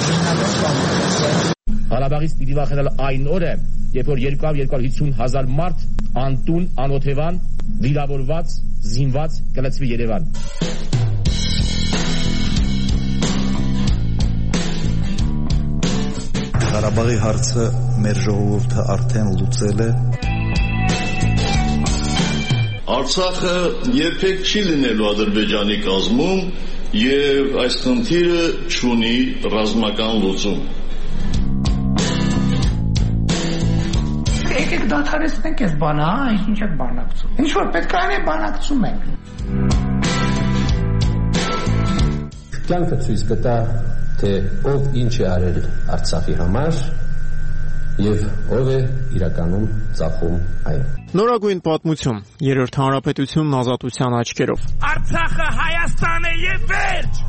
կամուրջ։ Ղարաբաղից պիտի վախենալ այն օրը, երբ որ երկու հարյուր հիսուն հազար մարդ անտուն, անօթևան, վիրավորված, զինված կլցվի Երևան։ Ղարաբաղի հարցը մեր ժողովուրդը արդեն լուծել է։ Արցախը երբեք չի լինելու Ադրբեջանի կազմում եւ այս խնդիրը չունի ռազմական լուծում։ Եկեք դադարեցնենք այս բանը, հա, ինչ եք բանակցում։ Ինչ որ պետք է անենք, բանակցում ենք։ Կյանքը ցույց կտա, թե ով ինչ է արել Արցախի համար եւ ով է իրականում ծախում այն։ Նորագույն պատմություն, երրորդ հանրապետությունն ազատության աչքերով։ Արցախը Հայաստան է եւ վերջ։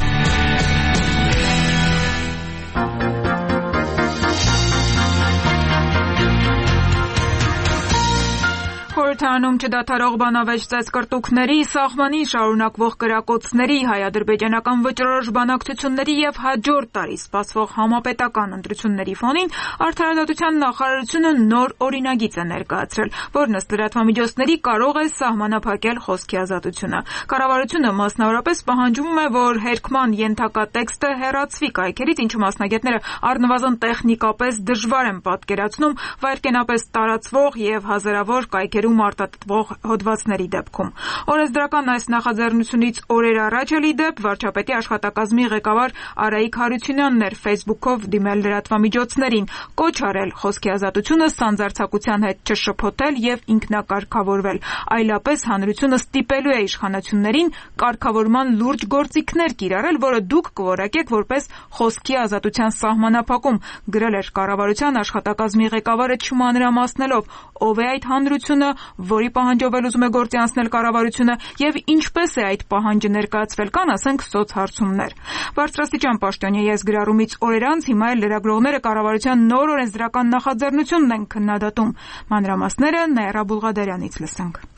Խորհրդարանում չդադարող բանավեճ ծեսկրտուքների, սահմանին շարունակվող կրակոցների, հայ-ադրբեջանական վճռորոշ բանակցությունների եւ հաջորդ տարի սպասվող համապետական ընտրությունների ֆոնին Արդարադատության նախարարությունը նոր օրինագիծ է ներկայացրել, որն ըստ լրատվամիջոցների կարող է սահմանափակել խոսքի ազատությունը։ Կառավարությունը մասնավորապես պահանջում է, որ հերքման ենթակա տեքստը հեռացվի կայքերից, ինչը մասնագետները առնվազն տեխնիկապես դժվար են պատկերացնում վայրկենապես տարածվող եւ հազարավոր կայքերում արտադրվող հոդվածների դեպքում։ Օրենսդրական այս նախաձեռնությունից օրեր առաջ էլ ի դեպ վարչապետի աշխատակազմի ղեկավար Արայիկ Հարությունյանն էր Facebook-ով դիմել լրատվամիջոցներին, կոչ արել խոսքի ազատությունը սանձարձակության հետ չշփոթել եւ ինքնակարգավորվել, այլապես հանրությունը ստիպելու է իշխանություններին կարգավորման լուրջ գործիքներ կիրառել, որը դուք կորակեք որպես խոսքի ազատության սահմանափակում, գրել էր կառավարության աշխատակազմի ղեկավարը չմանրամասնելով, ով է այդ հանրությունը, որի պահանջով էլ ուզում է գործի անցնել կառավարությունը եւ ինչպես է այդ պահանջը ներկայացվել, կան ասենք սոցհարցումներ։ Բարձրաստիճան պաշտոնյա ես գրառումից օրեր անց հիմա էլ լրագրողները կառավարության նոր օրենսդրական նախաձեռնությունն են քննադատում։ Մանրամասները Նաիրա Բուլղադարյանից լսենք։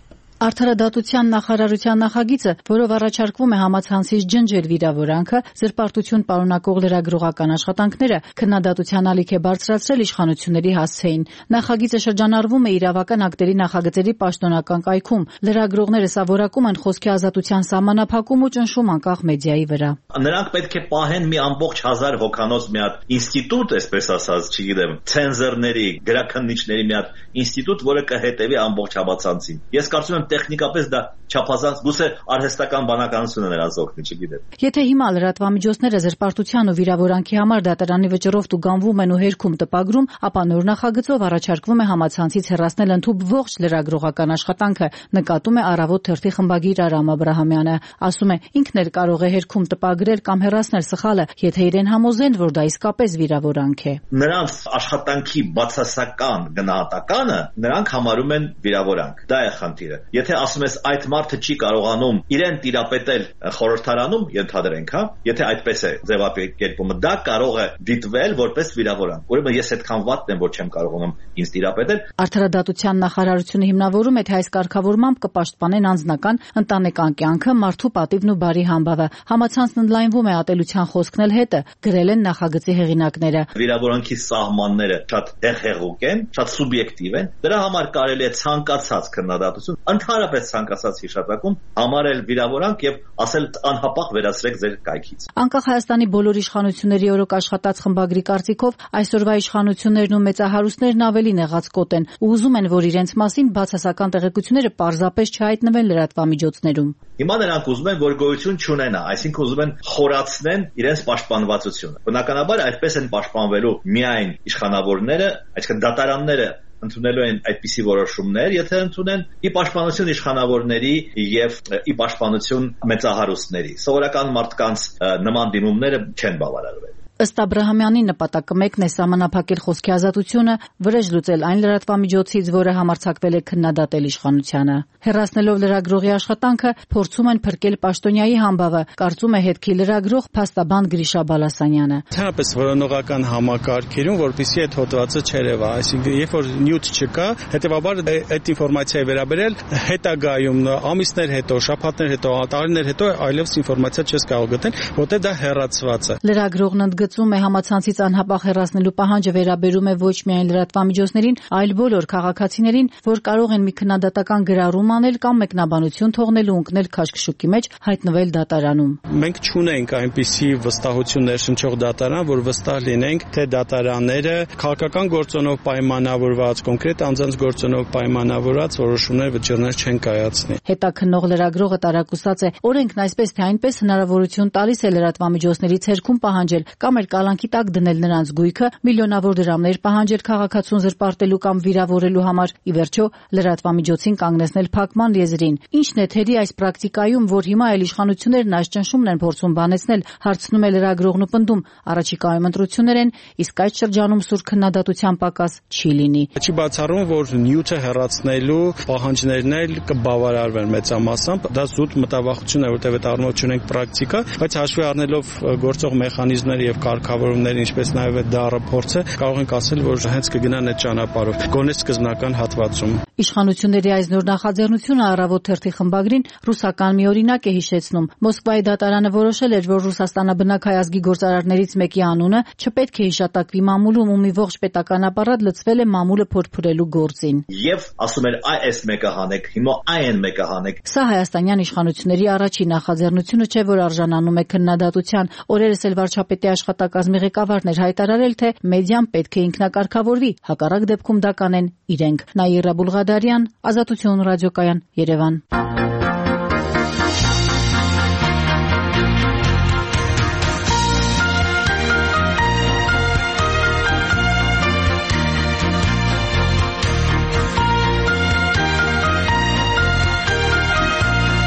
Արդարադատության նախարարության նախագիծը, որով առաջարկվում է համացանցից ջնջել վիրավորանքը, զրպարտություն պարունակող լրագրողական աշխատանքները, քննադատության ալիք է բարձրացրել իշխանությունների հասցեին։ Նախագիծը շրջանառվում է իրավական ակտերի նախագծերի պաշտոնական կայքում։ Լրագրողները սա որակում են խոսքի ազատության սահմանափակում ու ճնշում անկախ մեդիայի վրա։ Նրանք պետք է պահեն մի ամբողջ հազար հոգանոց մի հատ ինստիտուտ, այսպես ասած, չգիտեմ, ցենզորների, գրաքննիչների մի հատ ինստիտուտ, որը կհետևի ամբողջ համացանցին։ Ես կարծում եմ տեխնիկապես դա չափազանց գուցե արհեստական բանականությունը նրանց օգնի, չգիտեմ։ Եթե հիմա լրատվամիջոցները զրպարտության ու վիրավորանքի համար դատարանի վճռով տուգանվում են ու հերքում տպագրում, ապա նոր նախագծով առաջարկվում է համացանցից հեռացնել ընդհուպ ողջ լրագրողական աշխատանքը, նկատում է Առավոտ թերթի խմբագիր Արամ Աբրահամյանը։ Ասում է, ինքն էլ կարող է հերքում տպագրել կամ հեռացնել սխալը, եթե իրեն համոզեն, որ դա իսկապես վիրավորանք է։ Նրանց աշխատանքի բացասական գնահատականը նրանք համարում են վիրավորանք։ Դա է խնդիրը։ Եթե ասում ես այդ մարդը չի կարողանում իրեն տիրապետել խորհրդարանում, ենթադրենք, հա, եթե այդպես է ձևակերպումը, դա կարող է դիտվել որպես վիրավորանք։ Ուրեմն ես այդքան վատն եմ, որ չեմ կարողանում ինձ տիրապետել։ Արդարադատության նախարարությունը հիմնավորում է, թե այս կարգավորմամբ կպաշտպանեն անձնական, ընտանեկան կյանքը, մարդու պատիվն ու բարի համբավը։ Համացանցն ընդլայնվում է ատելության խոսքն էլ հետը, գրել են նախագծի հեղինակները։ Վիրավորանքի սահմանները շատ հեղեղուկ են, շատ սուբյեկտիվ են։ Դրա համար կարելի է ցանկացած քննադատություն, ընդհանրապես ցանկացած հիշատակում համարել վիրավորանք եւ ասել անհապաղ վերացրեք ձեր կայքից։ Անկախ Հայաստանի բոլոր իշխանությունների օրոք աշխատած խմբագրի կարծիքով, այսօրվա իշխանություններն ու մեծահարուստներն ավելի նեղացկոտ են ու ուզում են, որ իրենց մասին բացասական տեղեկությունները պարզապես չհայտնվեն լրատվամիջոցներում։ Հիմա նրանք ուզում են, որ գոյություն չունենա, այսինքն ուզում են խորացնեն իրենց պաշտպանվածությունը։ Բնականաբար այդպես են պաշտպանվելու միայն իշխանավորները, այսինքն դատարանները ընդունելու են այդպիսի որոշումներ, եթե ընդունեն ի պաշտպանություն իշխանավորների եւ ի պաշտպանություն մեծահարուստների։ Սովորական մարդկանց նման դիմումները չեն բավարարվել։ Ըստ Աբրահամյանի նպատակը մեկն է սահմանափակել խոսքի ազատությունը, վրեժ լուծել այն լրատվամիջոցից, որը համարձակվել է քննադատել իշխանությանը։ Հեռացնելով լրագրողի աշխատանքը, փորձում են փրկել պաշտոնյայի համբավը, կարծում է հետքի լրագրող փաստաբան Գրիշա Բալասանյանը։ Ընդհանրապես որոնողական համակարգերում, որպեսզի այդ հոդվածը չերևա, այսինքն երբ որ նյութ չկա, հետեւաբար այդ ինֆորմացիայի վերաբերել հետագայում ամիսներ հետո, շաբաթներ հետո, տարիներ հետո այլևս ինֆորմացիա չես կարող գտնել, որտեղ դա հեռացված է։ Լրագրողն ընդգծում է համացանցից անհապաղ հեռացնելու պահանջը վերաբերում է ոչ միայն լրատվամիջոցներին, այլ բոլոր քաղաքացիներին, որ կարող են մի քննադատական գրառում անել կամ մեկնաբանություն թողնել ու ընկնել քաշքշուկի մեջ, հայտնվել դատարանում։ Մենք չունենք այնպիսի վստահություն ներշնչող դատարան, որ վստահ լինենք, թե դատարանները քաղաքական գործոնով պայմանավորված, կոնկրետ անձանց գործոնով պայմանավորված որոշումներ վճռներ չեն կայացնի։ Հետաքննող լրագրողը տարակուսած է, օրենքն այսպես թե այնպես հնարավորություն տալիս է լրատվամիջոցներից հերքում պահանջել կամ էլ կալանքի տակ դնել նրանց գույքը, միլիոնավոր դրամներ պահանջել քաղաքացուն զրպարտելու կամ վիրավորելու համար, ի վերջո լրատվամիջոցին կանգնեցնել փակման եզրին։ Ինչն է թերի այս պրակտիկայում, որ հիմա էլ իշխանություններն այս ճնշումն են փորձում բանեցնել, հարցնում է լրագրողն ու պնդում, առաջիկայում ընտրություններ են, իսկ այդ շրջանում սուր քննադատության պակաս չի լինի։ Չի բացառում, որ նյութը հեռացնելու պահանջներն էլ կբավարարվեն մեծամասամբ, դա զուտ մտավախություն է, որտեղ այդ առումով չունենք պրակտիկա, բայց հաշվի առնելով գործող մեխանիզմներ եւ կարգավորումներ, ինչպես նաեւ այդ դառը փորձը, կարող ենք ասել, որ հենց կգնան այդ ճանապարհով, գոնե սկզբնական հատվածում։ Իշխանությունների այս նոր նախաձեռնությունը Առավոտ թերթի խմբագրին ռուսական մի օրինակ է հիշեցնում։ Մոսկվայի դատարանը որոշել էր, որ Ռուսաստանաբնակ հայ ազգի գործարարներից մեկի անունը չպետք է հիշատակվի մամուլում ու մի ողջ պետական ապարատ լցվել է մամուլը փորփրելու գործին։ Եվ ասում էր այ այս մեկը հանեք, հիմա այն մեկը հանեք։ Սա հայաստանյան իշխանությունների առաջին նախաձեռնությունը չէ, որ արժանանում է քննադատության։ Օրերս էլ վարչապետի աշխատակազմի ղեկավարն էր հայտարարել, թե մեդիան պետք է ինքնակարգավորվի, հակառակ դեպքում դա կանեն իրենք։ Նաիրա Բուլղադարյան, Ազատություն ռադիոկայան, Երևան։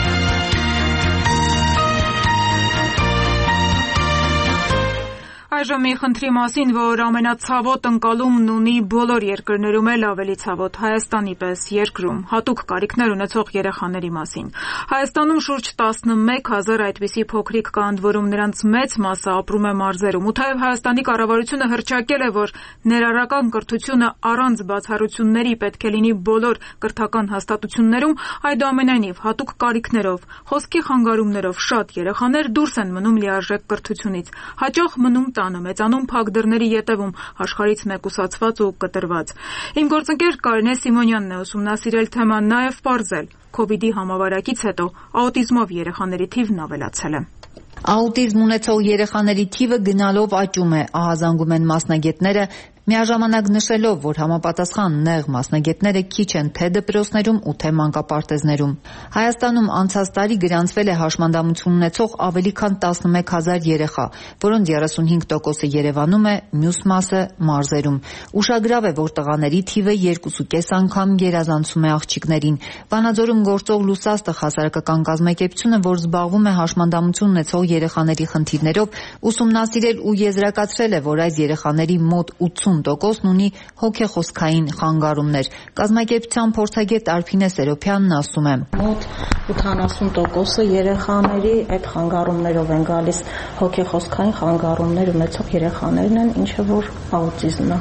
Այժմ Խոսքը մի խնդրի մասին, որ ամենացավոտ ընկալումն ունի բոլոր երկրներում, էլ ավելի ցավոտ Հայաստանի պես երկրում, հատուկ կարիքներ ունեցող երեխաների մասին։ Հայաստանում շուրջ տասնմեկ հազար այդպիսի փոքրիկ կա, ընդ որում նրանց մեծ մասը ապրում է մարզերում, ու թեև Հայաստանի կառավարությունը հռչակել է, որ ներառական կրթությունը առանց բացառությունների պետք է լինի բոլոր կրթական հաստատություններում, այդուամենայնիվ հատուկ կարիքներով, խոսքի խանգարումներով շատ երեխաներ դուրս են մնում լիարժեք կրթությունից, հաճախ մնում տանը, մեծանում փակ դռների ետևում, աշխարհից մեկուսացված ու կտրված։ Իմ գործընկեր Կարինե Սիմոնյանն է ուսումնասիրել թեման, նաև պարզել Քովիդի համավարակից հետո աուտիզմով երեխաների թիվն ավելացել է։ Աուտիզմ ունեցող երեխաների թիվը գնալով աճում է, ահազանգում են մասնագետները, միաժամանակ նշելով, որ համապատասխան նեղ մասնագետները քիչ են թե դպրոցներում ու թե մանկապարտեզներում։ Հայաստանում անցած տարի գրանցվել է հաշմանդամություն ունեցող ավելի քան տասնմեկ հազար երեխա, որոնց երեսունհինգ տոկոսը Երևանում է, մյուս մասը մարզերում։ Ուշագրավ է, որ տղաների թիվը երկուսուկես անգամ գերազանցում է աղջիկներին։ Վանաձորում գործող Լուսաստղ հասարակական կազմակերպությունը, որ զբաղվում է հաշմանդամություն ունեցող երեխաների խնդիրներով, ուսումնասիրել ու եզրակացրել է, որ այս երեխաների մոտ ութսուն տոկոսն ունի հոգեխոսքային խանգարումներ։ Կազմակերպության փորձագետ Արփինե Սերոփյանն ասում է. Մոտ ութանասուն տոկոսը երեխաների այդ խանգարումներով են գալիս, հոգեխոսքային խանգարումներ ունեցող երեխաներն են, ինչը որ աուտիզմն է։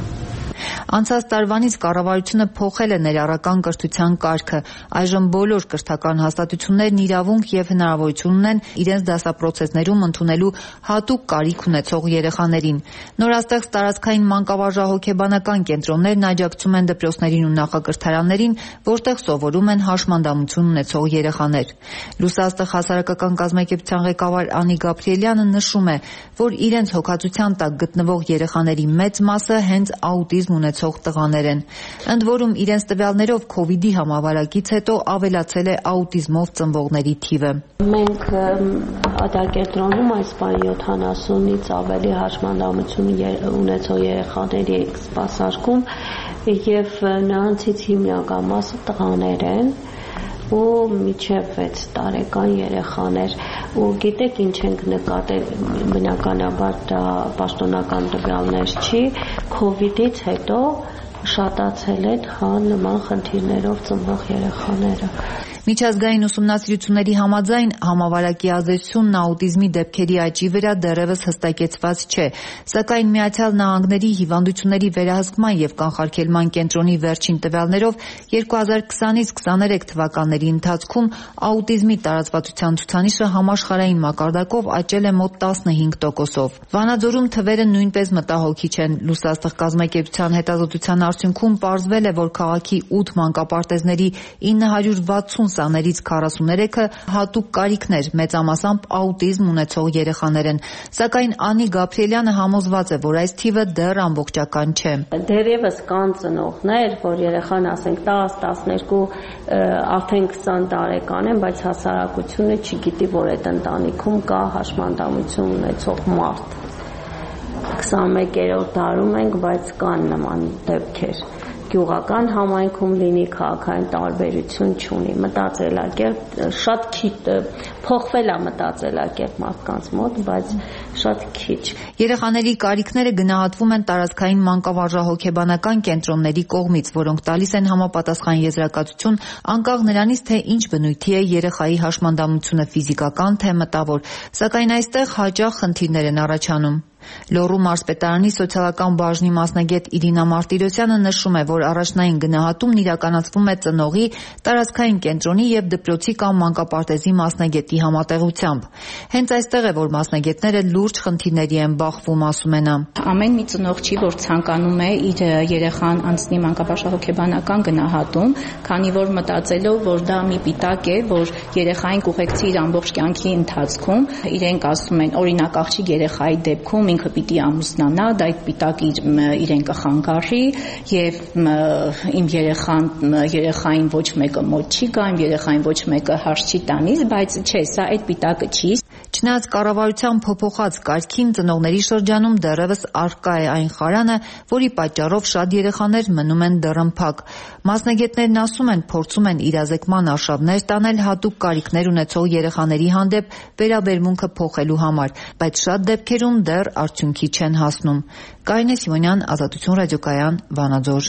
Անցած տարվանից կառավարությունը փոխել է ներառական կրթության կարգը։ Այժմ բոլոր կրթական հաստատություններն իրավունք եւ հնարավորություն ունեն իրենց դասապրոցեսներում ընդունելու հատուկ կարիք ունեցող երեխաներին։ Նորաստեղծ տարածքային մանկավարժահոգեբանական կենտրոններն աջակցում են դպրոցներին ու նախակրթարաններին, որտեղ սովորում են հաշմանդամություն ունեցող երեխաներ։ Լուսաստղ հասարակական կազմակերպության ղեկավար Անի Գաբրիելյանը նշում է, որ իրենց հոգացության տակ գտնվող երեխաների մեծ մասը հենց աուտիզմ ունեցող տղաներ են։ Ընդ որում իրենց տվյալներով Քովիդի համավարակից հետո ավելացել է աուտիզմով ծնվողների թիվը։ Մենք ադակենտրոնում այս բան յոթանասունից ավելի հաշմանդամություն ունեցող երեխաների սպասարկում եւ նրանցից հիմնական մասը տղաներ են ու միջև վեց տարեկան երեխաներ ու գիտեք ինչ ենք նկատել, բնականաբար դա պաշտոնական տվյալներ չի, Քովիդից հետո շատացել են հա նման խնդիրներով ծնվող երեխաները։ Միջազգային ուսումնասիրությունների համաձայն համավարակի ազդեցությունն աուտիզմի դեպքերի աճի վրա դեռևս հստակեցված չէ, սակայն Միացյալ Նահանգների հիվանդությունների վերահսկման եւ կանխարգելման կենտրոնի վերջին տվյալներով երկու հազար քսանից քսաներեք թվականների ընթացքում աուտիզմի տարածվածության ցուցանիշը համաշխարհային մակարդակով աճել է մոտ տասնհինգ տոկոսով։ Վանաձորում թվերը նույնպես մտահոգիչ են։ Լուսաստղ կազմակերպության հետազոտության արդյունքում պարզվել է, որ քաղաքի ութ մանկապարտեզների ինը հարյուր վաթսուն սաներից քառասուներեքը հատուկ կարիքներ, մեծամասամբ աուտիզմ ունեցող երեխաներ են, սակայն Անի Գաբրիելյանը համոզված է, որ այս թիվը դեռ ամբողջական չէ։ Դեռևս կան ծնողներ, որ երեխան ասենք տասը տասներկու արդեն քսան տարեկան են, բայց հասարակությունը չգիտի, որ այդ ընտանիքում կա հաշմանդամություն ունեցող մարդ։ քսանմեկերորդ դարում ենք, բայց կան նման դեպքեր։ Գյուղական համայնքում լինի, քաղաքային տարբերություն չունի, մտածելակերպ շատ քիչ փոխվել է մտածելակերպ մարդկանց մոտ, բայց շատ քիչ։ Երեխաների կարիքները գնահատվում են տարածքային մանկավարժահոգեբանական կենտրոնների կողմից, որոնք տալիս են համապատասխան եզրակացություն անկախ նրանից, թե ինչ բնույթի է երեխայի հաշմանդամությունը ֆիզիկական թե մտավոր, սակայն այստեղ հաճախ խնդիրներ են առաջանում։ Լոռու մարզպետարանի սոցիալական բաժնի մասնագետ Իրինա Մարտիրոսյանը նշում է, որ առաջնային գնահատումն իրականացվում է ծնողի, տարածքային կենտրոնի եւ դպրոցի կամ մանկապարտեզի մասնագետի համատեղությամբ։ Հենց այստեղ է, որ մասնագետները լուրջ խնդիրների են բախվում, ասում է նա։ Ամեն մի ծնող չի, որ ցանկանում է իր երեխան անցնի մանկապարտեզական գնահատում, քանի որ մտածելով, որ դա մի պիտակ է, որ երեխային կուղեկցի իր ամբողջ կյանքի ընթացքում, իրենք ասում են, օրինակ աղջիկ երեխայի դեպքում ինքը պիտի ամուսնանա, դա այդ պիտակը իրեն կխանգարի եւ իմ երեխան երեխային ոչ մեկը մոտ չի գա, իմ երեխային ոչ մեկը հարց չի տանից, բայց չէ, սա այդ պիտակը չի։ Չնայած կառավարության փոփոխած կարգին ծնողների շրջանում դեռևս առկա է այն խարանը, որի պատճառով շատ երեխաներ մնում են դռնփակ։ Մասնագետներն ասում են, փորձում են իրազեկման արշավներ տանել հատուկ կարիքներ ունեցող երեխաների հանդեպ վերաբերմունքը փոխելու համար, բայց շատ դեպքերում դեռ արդյունքի չեն հասնում։ Կարինե Սիմոնյան, Ազատություն ռադիոկայան, Վանաձոր։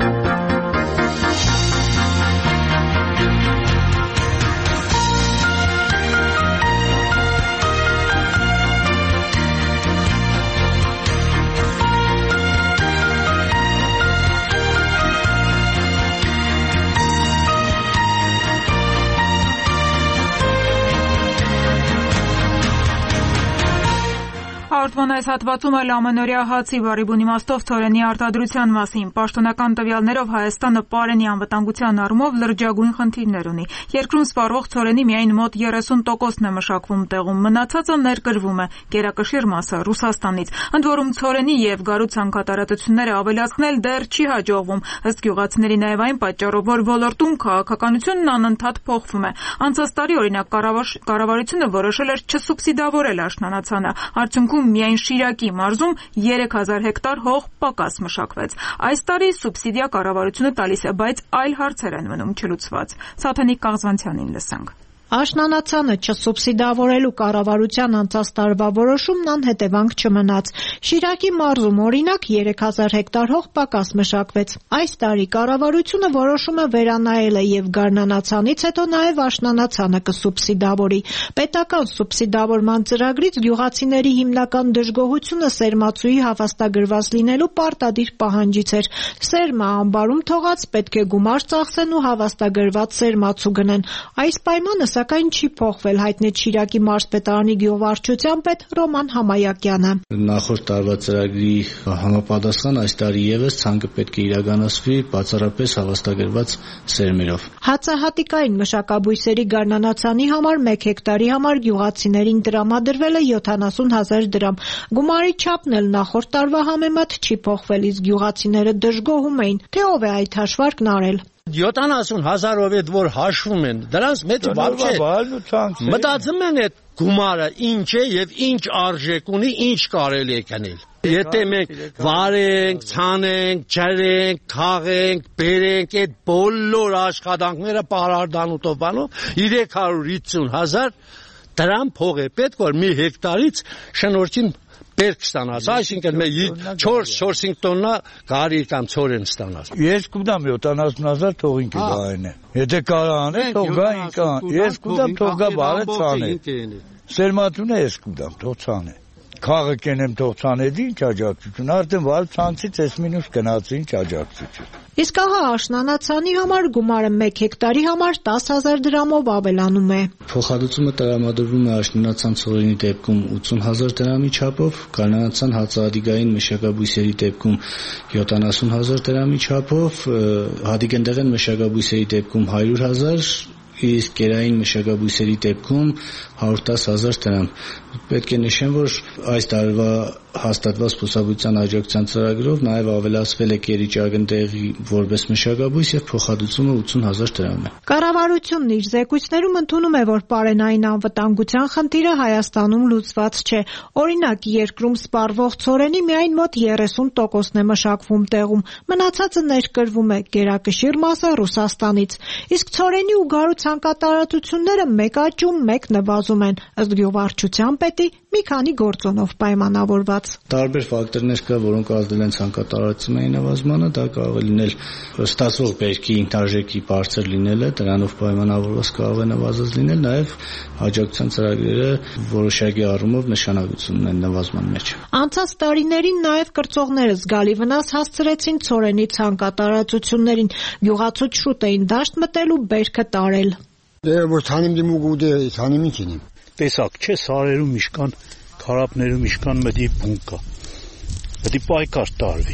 Հաղորդման այս հատվածում էլ ամանորյա հացի բառի բուն իմաստով ցորենի արտադրության մասին։ Պաշտոնական տվյալներով Հայաստանը պարենի անվտանգության առումով լրջագույն խնդիրներ ունի։ Երկրում սպառվող ցորենի միայն մոտ երեսուն տոկոսն է մշակվում տեղում, մնացածը ներկրվում է գերակշիռ մասը Ռուսաստանից։ Ընդ որում ցորենի եւ գարու ցանկատարատությունները ավելացնել դեռ չի հաջողվում, ըստ գյուղացիների նաեւ այն պատճառով, որ ոլորտում քաղաքականությունն անընդհատ փոխվում է։ Անցած տարի օրինակ կառավարությունը որոշել էր չսուբսիդավորել աշնանացանը։ Արդյունքում միայն Շիրակի մարզում երեք հազար հեկտար հող պակաս մշակվեց։ Այս տարի սուբսիդիա կառավարությունը տալիս է, բայց այլ հարցեր են մնում չլուծված։ Սաթանիկ Կաղզանցյանին լսենք։ Աշնանացանը չսուբսիդավորելու կառավարության անցած տարվա որոշումն անհետևանք չմնաց։ Շիրակի մարզում օրինակ երեք հազար հեկտար հող պակաս մշակվեց։ Այս տարի կառավարությունը որոշումը վերանայել է եւ գարնանացանից հետո նաեւ աշնանացանը կսուբսիդավորի։ Պետական սուբսիդավորման ծրագրից գյուղացիների հիմնական դժգոհությունը սերմացուի հավաստագրված լինելու պարտադիր պահանջից էր։ Սերմը ամբարում թողած պետք է գումար ծախսեն ու հավաստագրված սերմացու գնեն։ Այս պայմանը սակայն չի փոխվել, հայտնեց Շիրակի մարզպետարանի գյուղվարչության պետ Ռոման Համայակյանը։ Նախորդ տարվա ծրագրի համապատասխան այս տարի եւս ցանկը պետք է իրականացվի բացառապես հավաստագրված սերմերով։ Հացահատիկային մշակաբույսերի գարնանացանի համար մեկ հեկտարի համար գյուղացիներին տրամադրվել է յոթանասուն հազար դրամ։ Գումարի չափն էլ նախորդ տարվա համեմատ չի փոխվել, իսկ գյուղացիները դժգոհում էին, թե ով է այդ հաշվարկն արել։ յոթանասուն հազարով այդ որ հաշվում են, դրանց մեջ բավ չէ։ Մտածում են այդ գումարը ինչ է եւ ինչ արժեք ունի, ինչ կարելի է կնել։ Եթե մենք վարենք, ցանենք, ջրենք, թաղենք, բերենք այդ բոլոր աշխատանքները պարարդանուտով բանով երեք հարյուր հիսուն հազար դրամ փող է պետք, որ մի հեկտարից շնորհքին բերք ստանաս, այսինքն չորս-չորս-հինգ տոննա գարի կամ ցորեն ստանաս։ Երկու դամ յոթանասուն հազար թողին կի գային է։ Եթե կարա անել, թող գային կան։ Երկու դամ թող գա բարը ցանը։ Սերմատունը երկու դամ թող ցանը։ Խաղը կենեմ թող ցանեդի ինչ աջակցություն, արդեն վալ ցանցից էս մինուս գնացի ինչ աջակցություն։ Իսկ ահա աշնանացանի համար գումարը մեկ հեկտարի համար տասը հազար դրամով ավելանում է։ Փոխհատուցումը տրամադրվում է աշնանացան ցորենի դեպքում ութսուն հազար դրամի չափով, գարնանացան հացահատիկային մշակաբույսերի դեպքում յոթանասուն հազար դրամի չափով, հատիկենտեղեն մշակաբույսերի դեպքում հարյուր հազար, իսկ կերային մշակաբույսերի դեպքում հարյուր տասը հազար դրամ։ Պետք է նշեմ, որ այս տարվա հաստատված փոխհատուցության աջակցության ծրագրով նաև ավելացվել է կերիճագնդեղի որպես մշակաբույս եւ փոխհատուցումը ութսուն հազար դրամ է։ Կառավարությունն իր զեկույցներում ընդունում է, որ պարենային անվտանգության խնդիրը Հայաստանում լուծված չէ։ Օրինակ, երկրում սպառվող ցորենի միայն մոտ երեսուն տոկոսն է մշակվում տեղում, մնացածը ներկրվում է, գերակշիռ մասը Ռուսաստանից։ Իսկ ցորենի ու գարու ցանկատարատությունները մեկ աճում, մեկ նվազում են, ըստ գյուղվարչության պետի մի քանի գործոնով պայմանավորված։ Տարբեր ֆակտորներ կա, որոնք ազդել են ցանկատարածումների նվազմանը, դա կարող է լինել ստացվող բերքի ինքնարժեքի բարձր լինելը, դրանով պայմանավորված կարող է նվազած լինել, նաև աջակցության ծրագրերը որոշակի առումով նշանակություն ունեն նվազման մեջ։ Անցած տարիներին նաև կրծողները զգալի վնաս հասցրեցին ցորենի ցանկատարածություններին, գյուղացուց շուտ էին դաշտ մտել ու բերքը տարել։ Դե որ ցանիմ դիմու գուդե ցանիմ ինչին։ Տեսակ չէ, սարերում իշքան, քարապներում իշքան մտի բուն կա։ Պետք է պայքար տարվի։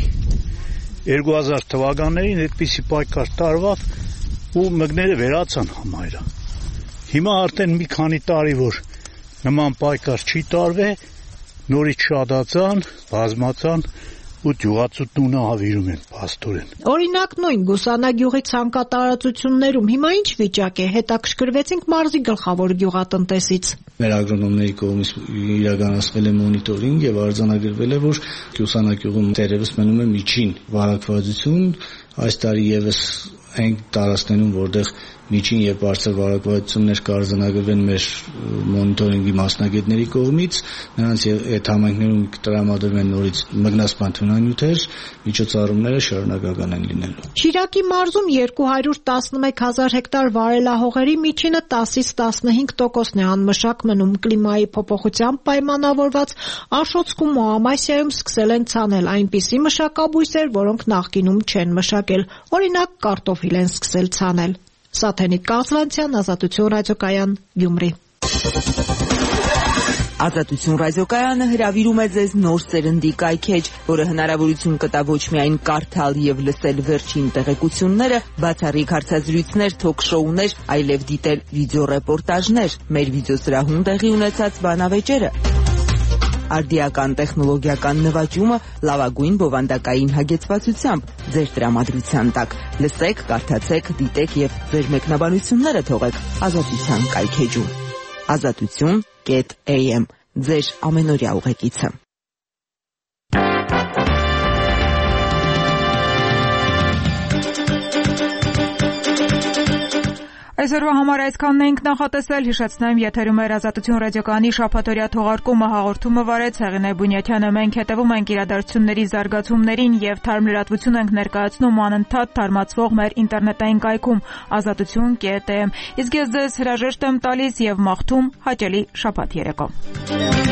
երկու հազար թվականներին այդպիսի պայքար տարվավ ու մգները վերացան համայրը։ Հիմա արդեն մի քանի տարի որ նման պայքար չի տարվե, նորից շատացան, բազմացան ու ջուղացու տունը հավիրում են փաստորեն։ Օրինակ նույն Գուսանագյուղի ցանկատարածություններում հիմա ինչ վիճակ է, հետաքրքրվեցինք մարզի գլխավոր գյուղատնտեսից։ Մեր ագրոնոմների կողմից իրականացվել է մոնիտորինգ եւ արձանագրվել է, որ Գուսանագյուղում դեռևս մնում է միջին վարակվածություն, այս տարի եւս այն տարածքներում, որտեղ միջին եւ բարձր վարակվածություններ կարձանագրվեն մեր մոնիտորինգի մասնագետների կողմից, նրանց այդ համայնքներում տրամադրվեն նորից մգնասման թունանյութեր, միջոցառումները շարունակական են լինելու։ Շիրակի մարզում երկու հարյուր տասնմեկ հազար հեկտար վարելահողերի միջինը տասից տասնհինգ տոկոսն է անմշակ մնում։ Կլիմայի փոփոխությամբ պայմանավորված Աշոտսկում ու Ամասիայում սկսել են ցանել այնպիսի մշակաբույսեր, որոնք նախկինում չեն մշակել։ Օրինակ կարտոֆիլ են սկսել ցանել։ Սաթենիկ Կազլանցյան, Ազատություն ռադիոկայան, Գյումրի։ Ազատություն ռադիոկայանը հրավիրում է ձեզ նոր սերնդի կայքեջ, որը հնարավորություն կտա ոչ միայն կարդալ եւ լսել վերջին տեղեկությունները, բացառիկ հարցազրույցներ, թոք-շոուներ, այլև դիտել վիդեոռեպորտաժներ, մեր վիդեոսրահում տեղի ունեցած բանավեճերը, արդիական տեխնոլոգիական նվաճումը լավագույն բովանդակային հագեցվածությամբ ձեր տրամադրության տակ։ Լսեք, կարդացեք, դիտեք եւ ձեր մեկնաբանությունները թողեք Ազատության կայքեջում։ Ազատություն կետ էյ էմ ձեր ամենօրյա ուղեկիցը։ Այսօրվա համար այսքանն էինք նախատեսել, հիշեցնեմ, եթերում էր Ազատություն ռադիոկայանի շաբաթօրյա թողարկումը, հաղորդումը վարեց Հեղինե Բունյաթյանը։ Մենք հետևում ենք իրադարձությունների զարգացումներին եւ թարմ լրատվություն ենք ներկայացնում անընդհատ թարմացվող մեր ինտերնետային կայքում ազատություն կետ էյ էմ։ Իսկ ես ձեզ հրաժեշտ եմ տալիս եւ մաղթում հաճելի շաբաթ երեկո։